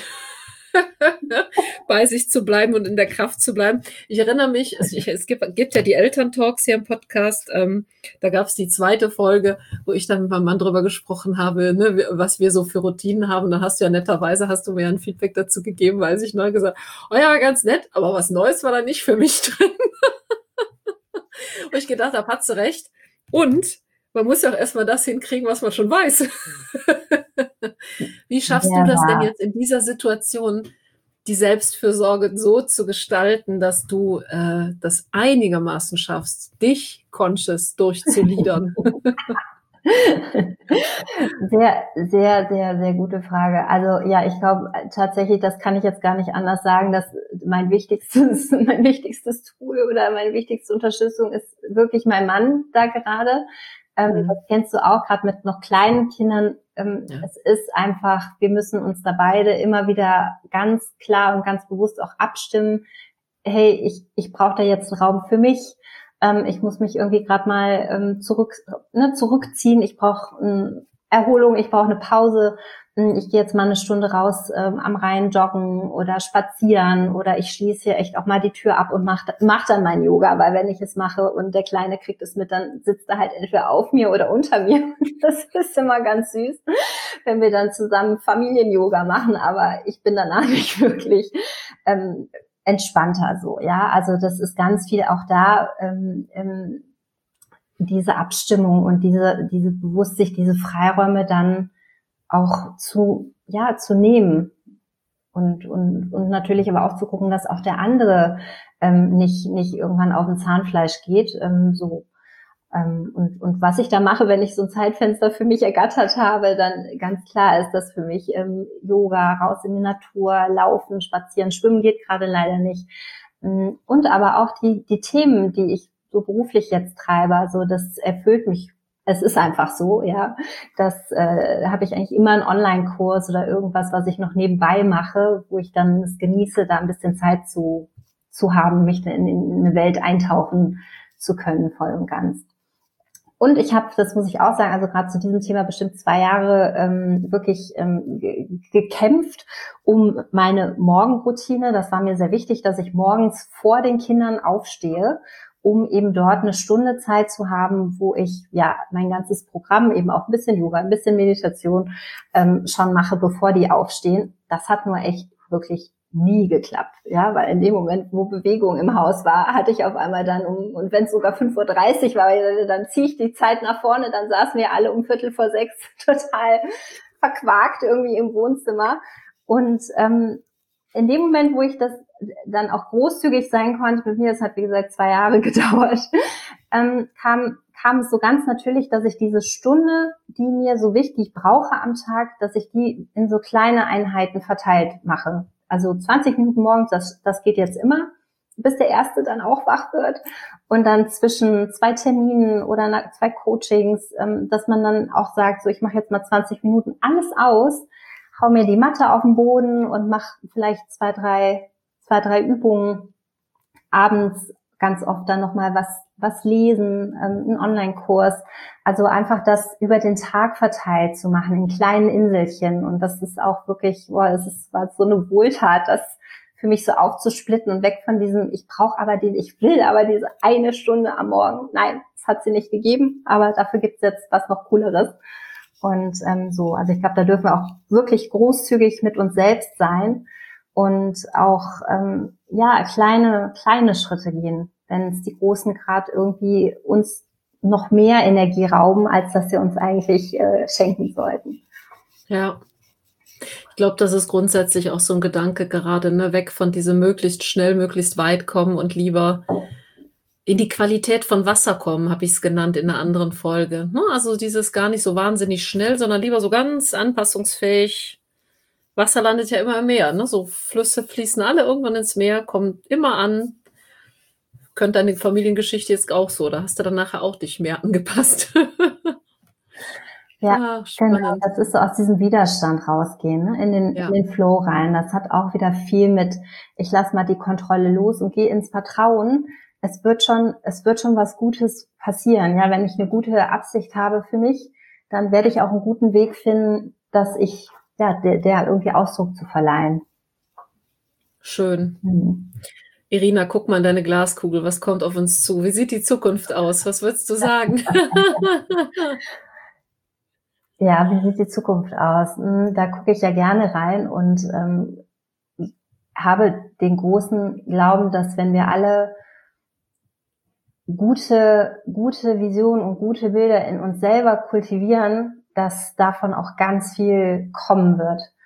[SPEAKER 2] Bei sich zu bleiben und in der Kraft zu bleiben. Ich erinnere mich, es, ich, es gibt, gibt ja die Elterntalks hier im Podcast, ähm, da gab es die zweite Folge, wo ich dann mit meinem Mann drüber gesprochen habe, ne, was wir so für Routinen haben. Da hast du ja netterweise, hast du mir ein Feedback dazu gegeben, weiß ich noch, gesagt, oh ja, ganz nett, aber was Neues war da nicht für mich drin. Und ich gedacht habe, hast du recht. Und man muss ja auch erstmal das hinkriegen, was man schon weiß. Wie schaffst ja, du das denn jetzt in dieser Situation, die Selbstfürsorge so zu gestalten, dass du äh, das einigermaßen schaffst, dich conscious durchzuliedern?
[SPEAKER 1] Sehr, sehr, sehr, sehr gute Frage. Also ja, ich glaube tatsächlich, das kann ich jetzt gar nicht anders sagen, dass mein wichtigstes, mein wichtigstes Tool oder meine wichtigste Unterstützung ist wirklich mein Mann da gerade. Ähm, mhm. Das kennst du auch, gerade mit noch kleinen Kindern. Ähm, ja. Es ist einfach, wir müssen uns da beide immer wieder ganz klar und ganz bewusst auch abstimmen. Hey, ich, ich brauche da jetzt einen Raum für mich. Ähm, ich muss mich irgendwie gerade mal ähm, zurück, ne, zurückziehen. Ich brauche ähm, Erholung, ich brauche eine Pause. Ich gehe jetzt mal eine Stunde raus ähm, am Rhein joggen oder spazieren oder ich schließe hier echt auch mal die Tür ab und mach, mach dann mein Yoga, weil wenn ich es mache und der Kleine kriegt es mit, dann sitzt er halt entweder auf mir oder unter mir. Das ist immer ganz süß, wenn wir dann zusammen Familien-Yoga machen, aber ich bin danach nicht wirklich ähm, entspannter so, ja. Also das ist ganz viel auch da, ähm, ähm, diese Abstimmung und diese, diese bewusst sich diese Freiräume dann auch zu, ja, zu nehmen und, und, und natürlich aber auch zu gucken, dass auch der andere ähm, nicht, nicht irgendwann auf ein Zahnfleisch geht, ähm, so. Ähm, und, und was ich da mache, wenn ich so ein Zeitfenster für mich ergattert habe, dann ganz klar ist das für mich ähm, Yoga, raus in die Natur, laufen, spazieren, schwimmen geht gerade leider nicht. Und aber auch die, die Themen, die ich so beruflich jetzt treibe, also das erfüllt mich. Es ist einfach so, ja. Das äh, habe ich eigentlich immer einen Online-Kurs oder irgendwas, was ich noch nebenbei mache, wo ich dann es genieße, da ein bisschen Zeit zu zu haben, mich in, in eine Welt eintauchen zu können, voll und ganz. Und ich habe, das muss ich auch sagen, also gerade zu diesem Thema bestimmt zwei Jahre ähm, wirklich ähm, ge- gekämpft um meine Morgenroutine. Das war mir sehr wichtig, dass ich morgens vor den Kindern aufstehe, um eben dort eine Stunde Zeit zu haben, wo ich ja mein ganzes Programm, eben auch ein bisschen Yoga, ein bisschen Meditation ähm, schon mache, bevor die aufstehen. Das hat nur echt wirklich nie geklappt, ja, weil in dem Moment, wo Bewegung im Haus war, hatte ich auf einmal dann um, und wenn es sogar fünf Uhr dreißig war, dann ziehe ich die Zeit nach vorne, dann saßen wir alle um Viertel vor sechs total verquakt irgendwie im Wohnzimmer. Und ähm, in dem Moment, wo ich das dann auch großzügig sein konnte, mit mir, das hat wie gesagt zwei Jahre gedauert, ähm, kam kam es so ganz natürlich, dass ich diese Stunde, die mir so wichtig brauche am Tag, dass ich die in so kleine Einheiten verteilt mache. Also zwanzig Minuten morgens, das, das geht jetzt immer, bis der Erste dann auch wach wird. Und dann zwischen zwei Terminen oder zwei Coachings, ähm, dass man dann auch sagt, so ich mache jetzt mal zwanzig Minuten alles aus, hau mir die Matte auf den Boden und mache vielleicht zwei, drei, zwei, drei Übungen. Abends ganz oft dann nochmal was, was lesen, ähm, einen Online-Kurs. Also einfach das über den Tag verteilt zu machen in kleinen Inselchen. Und das ist auch wirklich, boah, es ist, war so eine Wohltat, das für mich so aufzusplitten und weg von diesem, ich brauche aber die, ich will aber diese eine Stunde am Morgen. Nein, das hat sie nicht gegeben, aber dafür gibt's jetzt was noch Cooleres. Und ähm, so, also ich glaube, da dürfen wir auch wirklich großzügig mit uns selbst sein und auch ähm, ja kleine kleine Schritte gehen, wenn es die großen gerade irgendwie uns noch mehr Energie rauben, als dass sie uns eigentlich äh, schenken sollten.
[SPEAKER 2] Ja, ich glaube, das ist grundsätzlich auch so ein Gedanke gerade, ne, weg von diesem möglichst schnell, möglichst weit kommen und lieber in die Qualität von Wasser kommen, habe ich es genannt in einer anderen Folge. Ne? Also dieses gar nicht so wahnsinnig schnell, sondern lieber so ganz anpassungsfähig. Wasser landet ja immer im Meer, ne? So Flüsse fließen alle irgendwann ins Meer, kommen immer an. Könnte deine Familiengeschichte jetzt auch so, da hast du dann nachher auch dich mehr angepasst.
[SPEAKER 1] Ja, ah, genau, das ist so aus diesem Widerstand rausgehen, ne? in, den, ja. in den Flow rein. Das hat auch wieder viel mit, ich lass mal die Kontrolle los und gehe ins Vertrauen. Es wird schon, es wird schon was Gutes passieren. Ja, wenn ich eine gute Absicht habe für mich, dann werde ich auch einen guten Weg finden, dass ich, ja, der, der irgendwie Ausdruck zu verleihen.
[SPEAKER 2] Schön. Hm. Irina, guck mal in deine Glaskugel. Was kommt auf uns zu? Wie sieht die Zukunft aus? Was würdest du sagen?
[SPEAKER 1] Ja, wie sieht die Zukunft aus? Da gucke ich ja gerne rein und ähm, habe den großen Glauben, dass wenn wir alle gute, gute Visionen und gute Bilder in uns selber kultivieren, dass davon auch ganz viel kommen wird.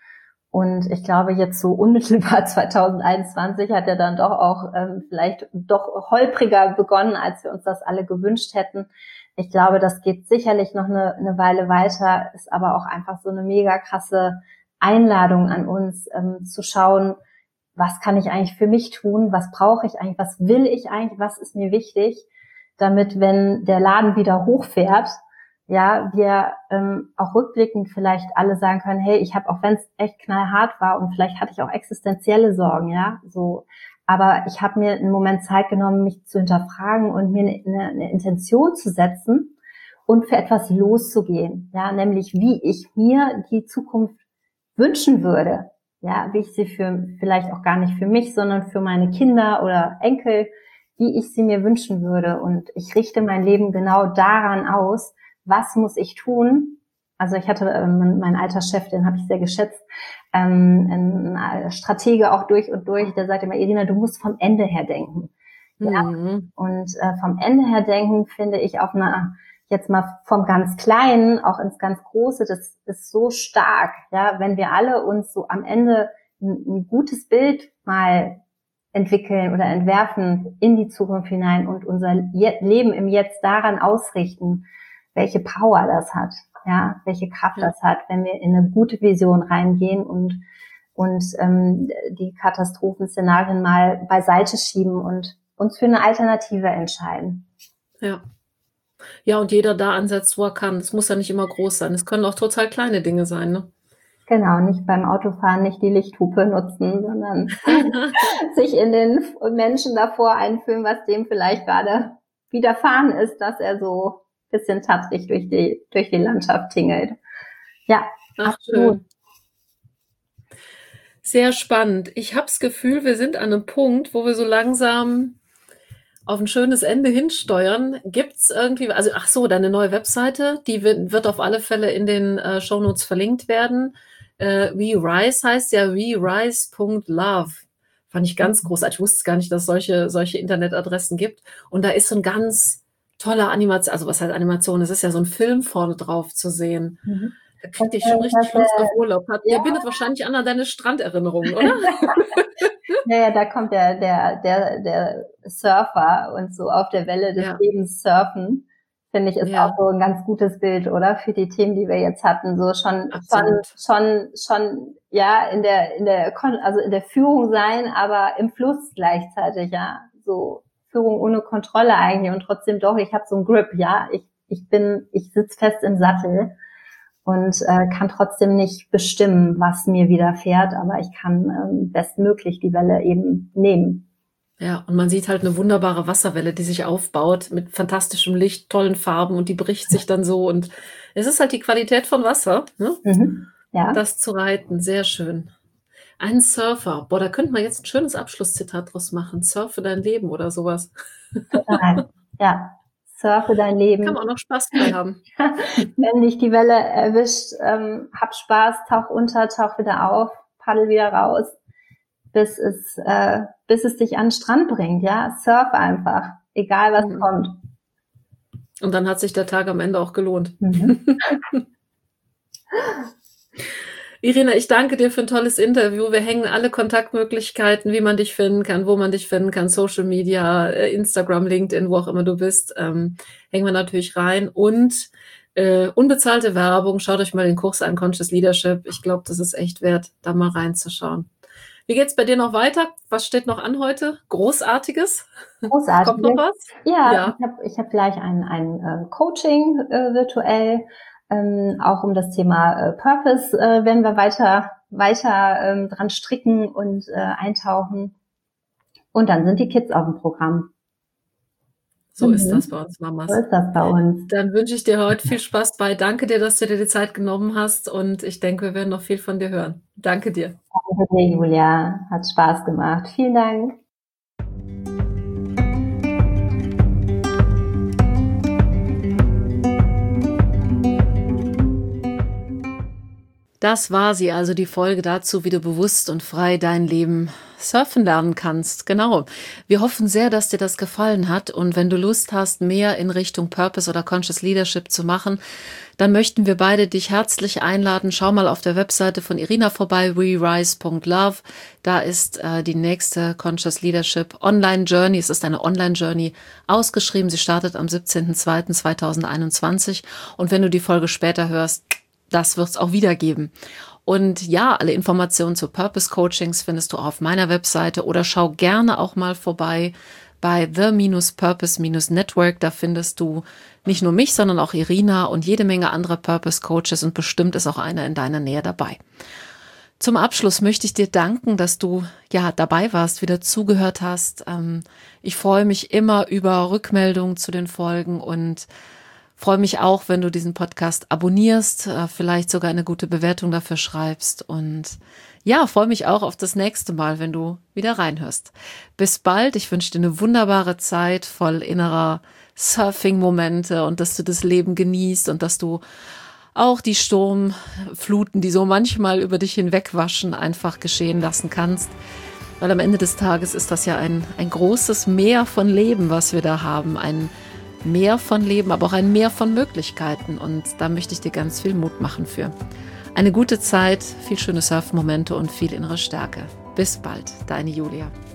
[SPEAKER 1] Und ich glaube, jetzt so unmittelbar zwanzig einundzwanzig hat er dann doch auch ähm, vielleicht doch holpriger begonnen, als wir uns das alle gewünscht hätten. Ich glaube, das geht sicherlich noch eine, eine Weile weiter, ist aber auch einfach so eine mega krasse Einladung an uns, ähm, zu schauen, was kann ich eigentlich für mich tun, was brauche ich eigentlich, was will ich eigentlich, was ist mir wichtig, damit, wenn der Laden wieder hochfährt, ja, wir ähm, auch rückblickend vielleicht alle sagen können, hey, ich habe, auch wenn es echt knallhart war und vielleicht hatte ich auch existenzielle Sorgen, ja, so, aber ich habe mir einen Moment Zeit genommen, mich zu hinterfragen und mir eine, eine Intention zu setzen und für etwas loszugehen, ja, nämlich wie ich mir die Zukunft wünschen würde, ja, wie ich sie für, vielleicht auch gar nicht für mich, sondern für meine Kinder oder Enkel, wie ich sie mir wünschen würde, und ich richte mein Leben genau daran aus, was muss ich tun? Also ich hatte ähm, mein alter Chef, den habe ich sehr geschätzt, ähm, ein Stratege auch durch und durch, der sagte immer, Irina, du musst vom Ende her denken. Mhm. Ja? Und äh, vom Ende her denken, finde ich auf einer, jetzt mal vom ganz Kleinen auch ins ganz Große, das ist so stark, ja, wenn wir alle uns so am Ende ein, ein gutes Bild mal entwickeln oder entwerfen in die Zukunft hinein und unser Leben im Jetzt daran ausrichten, welche Power das hat, ja, welche Kraft ja. das hat, wenn wir in eine gute Vision reingehen und und ähm, die Katastrophenszenarien mal beiseite schieben und uns für eine Alternative entscheiden.
[SPEAKER 2] Ja. Ja, und jeder da ansetzt, wo er kann. Es muss ja nicht immer groß sein. Es können auch total kleine Dinge sein, ne?
[SPEAKER 1] Genau, nicht beim Autofahren nicht die Lichthupe nutzen, sondern sich in den Menschen davor einfühlen, was dem vielleicht gerade widerfahren ist, dass er so bisschen tattrig durch die, durch die Landschaft tingelt. Ja,
[SPEAKER 2] ach, absolut. Schön. Sehr spannend. Ich habe das Gefühl, wir sind an einem Punkt, wo wir so langsam auf ein schönes Ende hinsteuern. Gibt's irgendwie, also ach so, deine neue Webseite, die wird, wird auf alle Fälle in den äh, Shownotes verlinkt werden. Äh, WeRise heißt ja we rise Punkt love. Fand ich ganz großartig. Ich wusste gar nicht, dass es solche, solche Internetadressen gibt. Und da ist so ein ganz tolle Animation, also was heißt Animation? Es ist ja so ein Film vorne drauf zu sehen. Mhm. Da kriegt ihr schon richtig Lust auf Urlaub. Hat, ja. Ihr bindet wahrscheinlich an deine Stranderinnerungen, oder?
[SPEAKER 1] Naja, da kommt der, der, der, der Surfer und so auf der Welle des ja. Lebens surfen, finde ich, ist ja. auch so ein ganz gutes Bild, oder? Für die Themen, die wir jetzt hatten, so schon, schon, schon, schon, ja, in der, in der, also in der Führung sein, aber im Fluss gleichzeitig, ja, so. Führung ohne Kontrolle eigentlich und trotzdem doch, ich habe so einen Grip, ja, ich ich bin, ich sitze fest im Sattel und äh, kann trotzdem nicht bestimmen, was mir widerfährt, aber ich kann ähm, bestmöglich die Welle eben nehmen.
[SPEAKER 2] Ja, und man sieht halt eine wunderbare Wasserwelle, die sich aufbaut mit fantastischem Licht, tollen Farben und die bricht sich dann so und es ist halt die Qualität von Wasser, ne? Mhm, ja. Das zu reiten, sehr schön. Ein Surfer. Boah, da könnte man jetzt ein schönes Abschlusszitat draus machen. Surfe dein Leben oder sowas.
[SPEAKER 1] Total. Ja. Surfe dein Leben.
[SPEAKER 2] Kann man auch noch Spaß dabei haben.
[SPEAKER 1] Wenn dich die Welle erwischt, ähm, hab Spaß, tauch unter, tauch wieder auf, paddel wieder raus, bis es, äh, bis es dich an den Strand bringt, ja. Surf einfach. Egal was mhm. kommt.
[SPEAKER 2] Und dann hat sich der Tag am Ende auch gelohnt. Mhm. Irina, ich danke dir für ein tolles Interview. Wir hängen alle Kontaktmöglichkeiten, wie man dich finden kann, wo man dich finden kann, Social Media, Instagram, LinkedIn, wo auch immer du bist, ähm, hängen wir natürlich rein. Und äh, unbezahlte Werbung, schaut euch mal den Kurs an, Conscious Leadership. Ich glaube, das ist echt wert, da mal reinzuschauen. Wie geht's bei dir noch weiter? Was steht noch an heute? Großartiges?
[SPEAKER 1] Großartiges.
[SPEAKER 2] Kommt noch was?
[SPEAKER 1] Ja, ja. ich habe ich hab gleich ein, ein äh, Coaching äh, virtuell. Ähm, auch um das Thema äh, Purpose äh, werden wir weiter weiter ähm, dran stricken und äh, eintauchen. Und dann sind die Kids auf dem Programm.
[SPEAKER 2] So mhm. ist das bei uns, Mamas.
[SPEAKER 1] So ist das bei uns.
[SPEAKER 2] Dann wünsche ich dir heute viel Spaß bei. Danke dir, dass du dir die Zeit genommen hast und ich denke, wir werden noch viel von dir hören. Danke dir.
[SPEAKER 1] Danke dir, Julia. Hat Spaß gemacht. Vielen Dank.
[SPEAKER 2] Das war sie, also die Folge dazu, wie du bewusst und frei dein Leben surfen lernen kannst. Genau. Wir hoffen sehr, dass dir das gefallen hat. Und wenn du Lust hast, mehr in Richtung Purpose oder Conscious Leadership zu machen, dann möchten wir beide dich herzlich einladen. Schau mal auf der Webseite von Irina vorbei, werise punkt love. Da ist äh, die nächste Conscious Leadership Online Journey. Es ist eine Online Journey ausgeschrieben. Sie startet am siebzehnten zweiten zweitausendeinundzwanzig. Und wenn du die Folge später hörst, das wird es auch wieder geben. Und ja, alle Informationen zu Purpose Coachings findest du auch auf meiner Webseite oder schau gerne auch mal vorbei bei the-purpose-network. Da findest du nicht nur mich, sondern auch Irina und jede Menge anderer Purpose Coaches und bestimmt ist auch einer in deiner Nähe dabei. Zum Abschluss möchte ich dir danken, dass du ja dabei warst, wieder zugehört hast. Ich freue mich immer über Rückmeldungen zu den Folgen und freue mich auch, wenn du diesen Podcast abonnierst, vielleicht sogar eine gute Bewertung dafür schreibst und ja, freue mich auch auf das nächste Mal, wenn du wieder reinhörst. Bis bald, ich wünsche dir eine wunderbare Zeit voll innerer Surfing-Momente und dass du das Leben genießt und dass du auch die Sturmfluten, die so manchmal über dich hinwegwaschen, einfach geschehen lassen kannst. Weil am Ende des Tages ist das ja ein, ein großes Meer von Leben, was wir da haben, ein Mehr von Leben, aber auch ein Mehr von Möglichkeiten und da möchte ich dir ganz viel Mut machen für. Eine gute Zeit, viel schöne Surfmomente und viel innere Stärke. Bis bald, deine Julia.